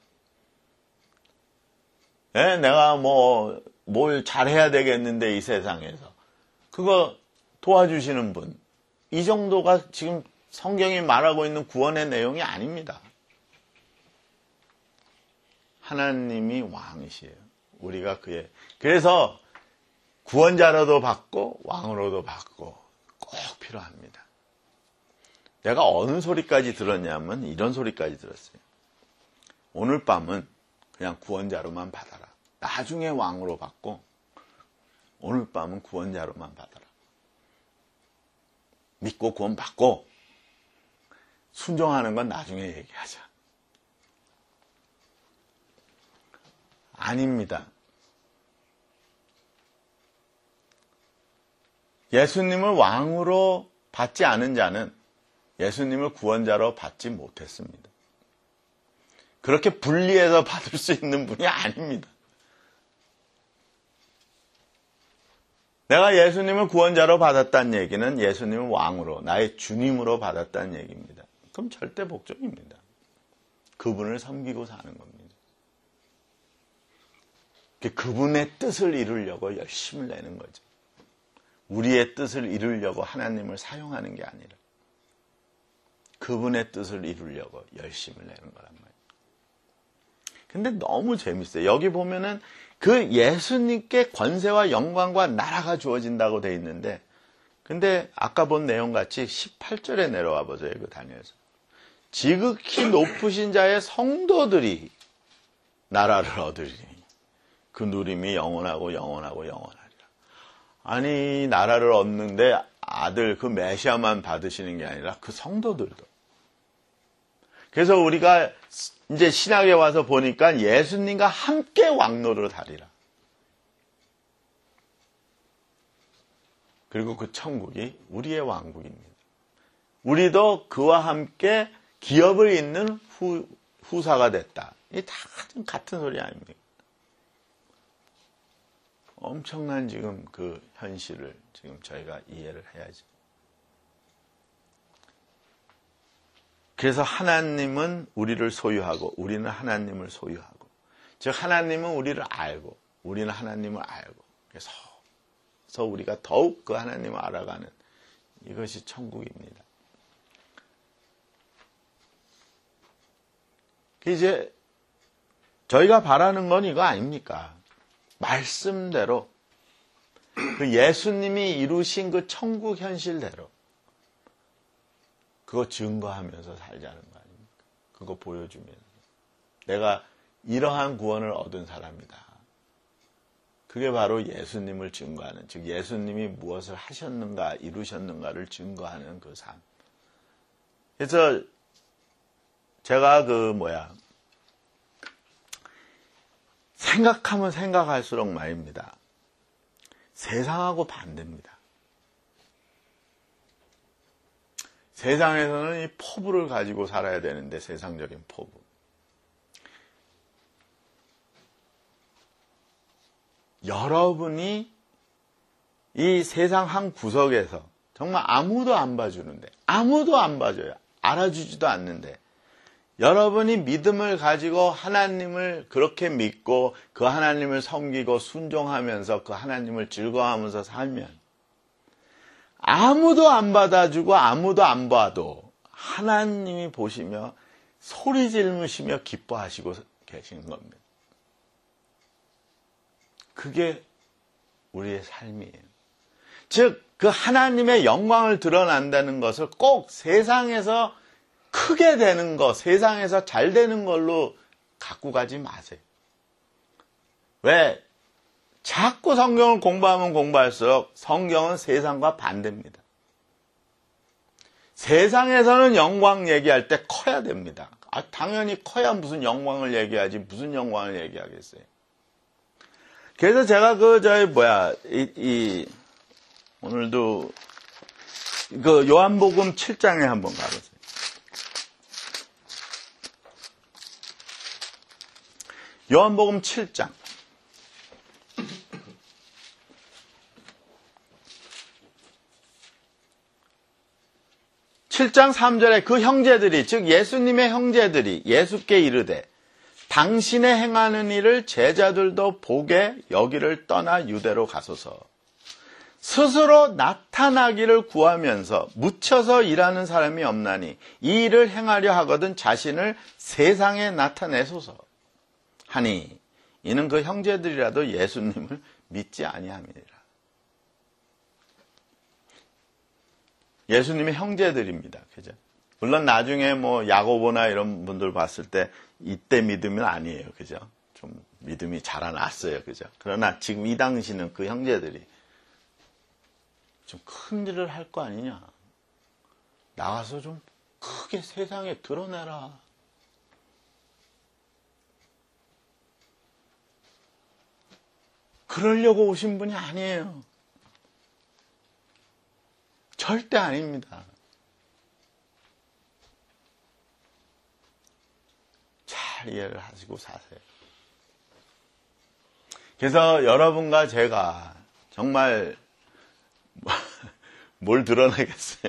예, 내가 뭐 뭘 잘해야 되겠는데 이 세상에서 그거 도와주시는 분, 이 정도가 지금 성경이 말하고 있는 구원의 내용이 아닙니다. 하나님이 왕이시에요. 우리가 그의 그래서 구원자로도 받고 왕으로도 받고 꼭 필요합니다. 내가 어느 소리까지 들었냐면 이런 소리까지 들었어요. 오늘 밤은 그냥 구원자로만 받아라. 나중에 왕으로 받고 오늘 밤은 구원자로만 받아라. 믿고 구원 받고 순종하는 건 나중에 얘기하자. 아닙니다. 예수님을 왕으로 받지 않은 자는 예수님을 구원자로 받지 못했습니다. 그렇게 분리해서 받을 수 있는 분이 아닙니다. 내가 예수님을 구원자로 받았다는 얘기는 예수님을 왕으로, 나의 주님으로 받았다는 얘기입니다. 그럼 절대 복종입니다. 그분을 섬기고 사는 겁니다. 그분의 뜻을 이루려고 열심을 내는 거죠. 우리의 뜻을 이루려고 하나님을 사용하는 게 아니라 그분의 뜻을 이루려고 열심을 내는 거란 말이에요. 근데 너무 재밌어요. 여기 보면은 그 예수님께 권세와 영광과 나라가 주어진다고 돼 있는데, 근데 아까 본 내용 같이 십팔 절에 내려와 보세요. 그 다니엘서. 지극히 높으신 자의 성도들이 나라를 얻으리니 그 누림이 영원하고 영원하고 영원하리라. 아니, 나라를 얻는데 아들 그 메시아만 받으시는 게 아니라 그 성도들도. 그래서 우리가 이제 신학에 와서 보니까 예수님과 함께 왕노릇 하리라. 그리고 그 천국이 우리의 왕국입니다. 우리도 그와 함께 기업을 잇는 후, 후사가 됐다. 이게 다 같은 소리 아닙니까? 엄청난 지금 그 현실을 지금 저희가 이해를 해야죠. 그래서 하나님은 우리를 소유하고 우리는 하나님을 소유하고, 즉 하나님은 우리를 알고 우리는 하나님을 알고, 그래서 그래서 우리가 더욱 그 하나님을 알아가는 이것이 천국입니다. 이제 저희가 바라는 건 이거 아닙니까? 말씀대로 그 예수님이 이루신 그 천국 현실대로 그거 증거하면서 살자는 거 아닙니까? 그거 보여주면서 내가 이러한 구원을 얻은 사람이다. 그게 바로 예수님을 증거하는, 즉 예수님이 무엇을 하셨는가 이루셨는가를 증거하는 그 삶. 그래서 제가 그 뭐야 생각하면 생각할수록 말입니다. 세상하고 반대입니다. 세상에서는 이 포부를 가지고 살아야 되는데, 세상적인 포부. 여러분이 이 세상 한 구석에서 정말 아무도 안 봐주는데, 아무도 안 봐줘요. 알아주지도 않는데, 여러분이 믿음을 가지고 하나님을 그렇게 믿고 그 하나님을 섬기고 순종하면서 그 하나님을 즐거워하면서 살면 아무도 안 받아주고 아무도 안 봐도 하나님이 보시며 소리 지르시며 기뻐하시고 계시는 겁니다. 그게 우리의 삶이에요. 즉, 그 하나님의 영광을 드러난다는 것을 꼭 세상에서 크게 되는 것, 세상에서 잘 되는 걸로 갖고 가지 마세요. 왜? 자꾸 성경을 공부하면 공부할수록 성경은 세상과 반대입니다. 세상에서는 영광 얘기할 때 커야 됩니다. 아, 당연히 커야 무슨 영광을 얘기하지, 무슨 영광을 얘기하겠어요. 그래서 제가 그, 저희, 뭐야, 이, 이 오늘도 그 요한복음 칠 장에 한번 가보세요. 요한복음 칠 장. 칠 장 삼 절에 그 형제들이, 즉 예수님의 형제들이 예수께 이르되 당신의 행하는 일을 제자들도 보게 여기를 떠나 유대로 가소서. 스스로 나타나기를 구하면서 묻혀서 일하는 사람이 없나니 이 일을 행하려 하거든 자신을 세상에 나타내소서 하니 이는 그 형제들이라도 예수님을 믿지 아니함이니라. 예수님의 형제들입니다. 그죠? 물론 나중에 뭐 야고보나 이런 분들 봤을 때 이때 믿음은 아니에요. 그죠? 좀 믿음이 자라났어요. 그죠? 그러나 지금 이 당시는 그 형제들이 좀 큰 일을 할 거 아니냐. 나가서 좀 크게 세상에 드러내라. 그러려고 오신 분이 아니에요. 절대 아닙니다. 잘 이해를 하시고 사세요. 그래서 여러분과 제가 정말 뭘 드러내겠어요?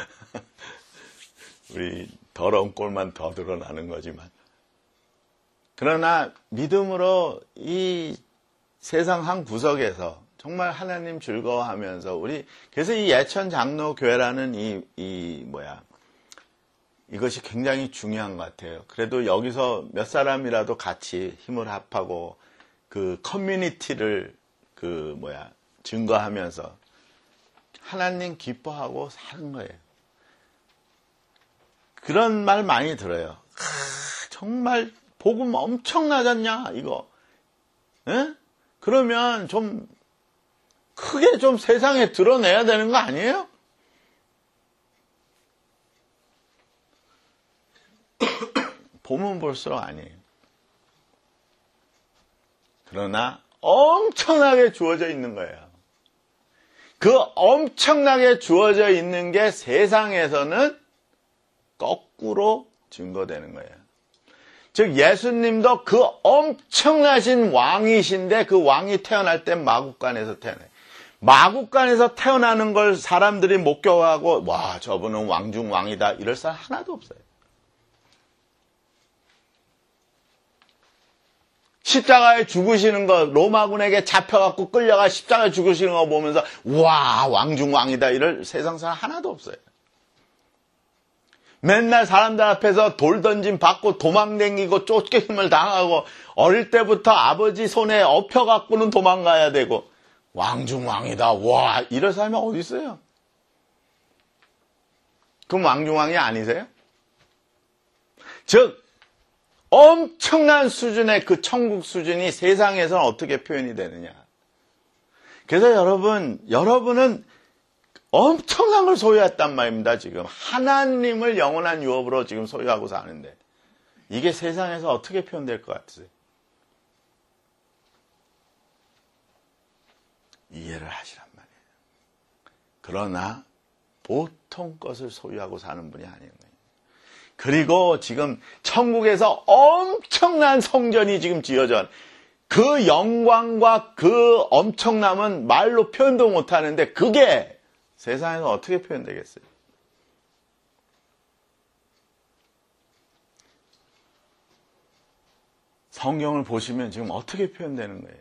우리 더러운 꼴만 더 드러나는 거지만. 그러나 믿음으로 이 세상 한 구석에서 정말 하나님 즐거워하면서 우리, 그래서 이 예천 장로교회라는 이, 이 뭐야, 이것이 굉장히 중요한 것 같아요. 그래도 여기서 몇 사람이라도 같이 힘을 합하고 그 커뮤니티를 그 뭐야, 증거하면서 하나님 기뻐하고 사는 거예요. 그런 말 많이 들어요. 아, 정말 복음 엄청 낮았냐 이거. 에? 그러면 좀 크게 좀 세상에 드러내야 되는 거 아니에요? 보면 볼수록 아니에요. 그러나 엄청나게 주어져 있는 거예요. 그 엄청나게 주어져 있는 게 세상에서는 거꾸로 증거되는 거예요. 즉 예수님도 그 엄청나신 왕이신데 그 왕이 태어날 때 마국간에서 태어나요. 마국간에서 태어나는 걸 사람들이 목격하고 와 저분은 왕 중 왕이다 이럴 사람 하나도 없어요. 십자가에 죽으시는 거, 로마군에게 잡혀갖고 끌려가 십자가에 죽으시는 거 보면서 와 왕중 왕이다 이럴 세상 사람 하나도 없어요. 맨날 사람들 앞에서 돌 던짐 받고 도망다니고 쫓김을 당하고 어릴 때부터 아버지 손에 엎혀갖고는 도망가야 되고 왕중 왕이다 와 이럴 사람이 어디 있어요? 그럼 왕중 왕이 아니세요? 즉 엄청난 수준의 그 천국 수준이 세상에서는 어떻게 표현이 되느냐. 그래서 여러분, 여러분은 엄청난 걸 소유했단 말입니다. 지금 하나님을 영원한 유업으로 지금 소유하고 사는데 이게 세상에서 어떻게 표현될 것 같으세요? 이해를 하시란 말이에요. 그러나 보통 것을 소유하고 사는 분이 아닌 거예요. 그리고 지금 천국에서 엄청난 성전이 지금 지어져 그 영광과 그 엄청남은 말로 표현도 못하는데 그게 세상에서 어떻게 표현되겠어요? 성경을 보시면 지금 어떻게 표현되는 거예요?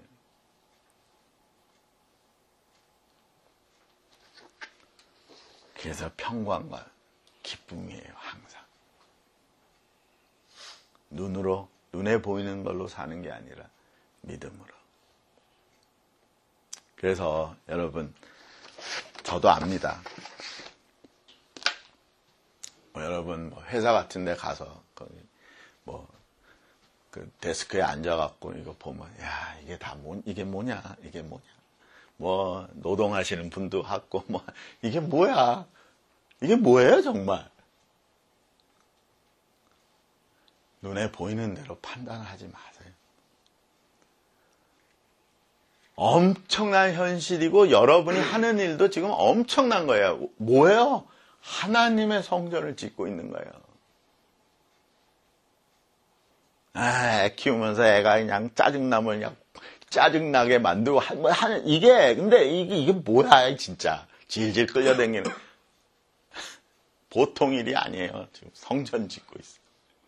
그래서 평강과 기쁨이에요, 항상. 눈으로, 눈에 보이는 걸로 사는 게 아니라 믿음으로. 그래서 여러분, 저도 압니다. 뭐 여러분, 회사 같은 데 가서, 거기, 뭐, 그 데스크에 앉아갖고 이거 보면, 야, 이게 다 뭐, 이게 뭐냐, 이게 뭐냐. 뭐, 노동하시는 분도 하고, 뭐, 이게 뭐야. 이게 뭐예요, 정말. 눈에 보이는 대로 판단하지 마세요. 엄청난 현실이고 여러분이 하는 일도 지금 엄청난 거예요. 뭐예요? 하나님의 성전을 짓고 있는 거예요. 아, 애 키우면서 애가 그냥 짜증나면 그냥 짜증나게 만들고 하, 하는 이게 근데 이게 이게 뭐야 진짜 질질 끌려다니는 보통 일이 아니에요. 지금 성전 짓고 있어.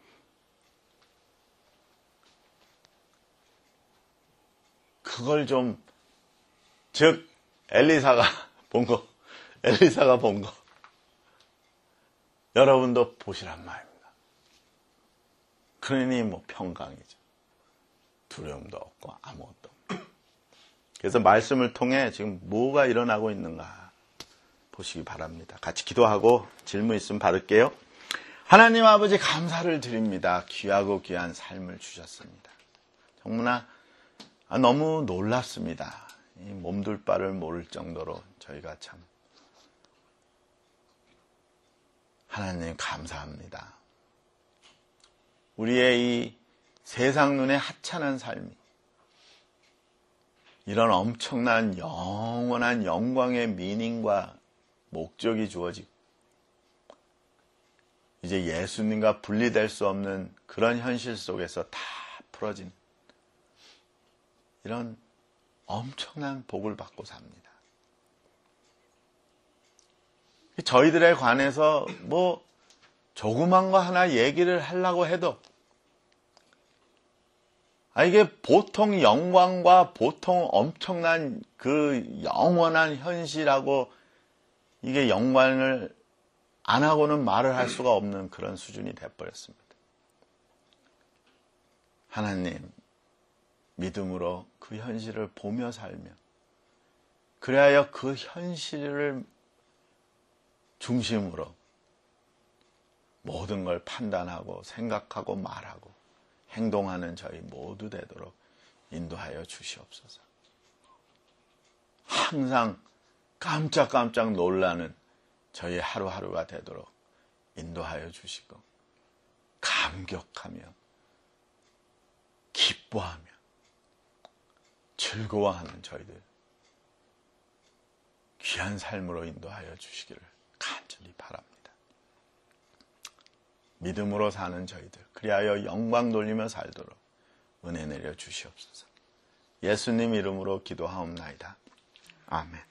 그걸 좀 즉 엘리사가 본 거, 엘리사가 본 거 여러분도 보시란 말입니다. 그러니 뭐 평강이죠. 두려움도 없고 아무것도 없고. 그래서 말씀을 통해 지금 뭐가 일어나고 있는가 보시기 바랍니다. 같이 기도하고 질문 있으면 받을게요. 하나님 아버지 감사를 드립니다. 귀하고 귀한 삶을 주셨습니다. 정말 너무 놀랍습니다. 이 몸둘 바를 모를 정도로 저희가 참 하나님 감사합니다. 우리의 이 세상 눈에 하찮은 삶이 이런 엄청난 영원한 영광의 미닝과 목적이 주어지고 이제 예수님과 분리될 수 없는 그런 현실 속에서 다 풀어진 이런 엄청난 복을 받고 삽니다. 저희들에 관해서 뭐 조그만 거 하나 얘기를 하려고 해도 아 이게 보통 영광과 보통 엄청난 그 영원한 현실하고 이게 연관을 안 하고는 말을 할 수가 없는 그런 수준이 되어버렸습니다. 하나님 믿음으로 그 현실을 보며 살며 그래야 그 현실을 중심으로 모든 걸 판단하고 생각하고 말하고 행동하는 저희 모두 되도록 인도하여 주시옵소서. 항상 깜짝깜짝 놀라는 저희 하루하루가 되도록 인도하여 주시고 감격하며 기뻐하며 즐거워하는 저희들 귀한 삶으로 인도하여 주시기를 간절히 바랍니다. 믿음으로 사는 저희들 그리하여 영광 돌리며 살도록 은혜 내려 주시옵소서. 예수님 이름으로 기도하옵나이다. 아멘.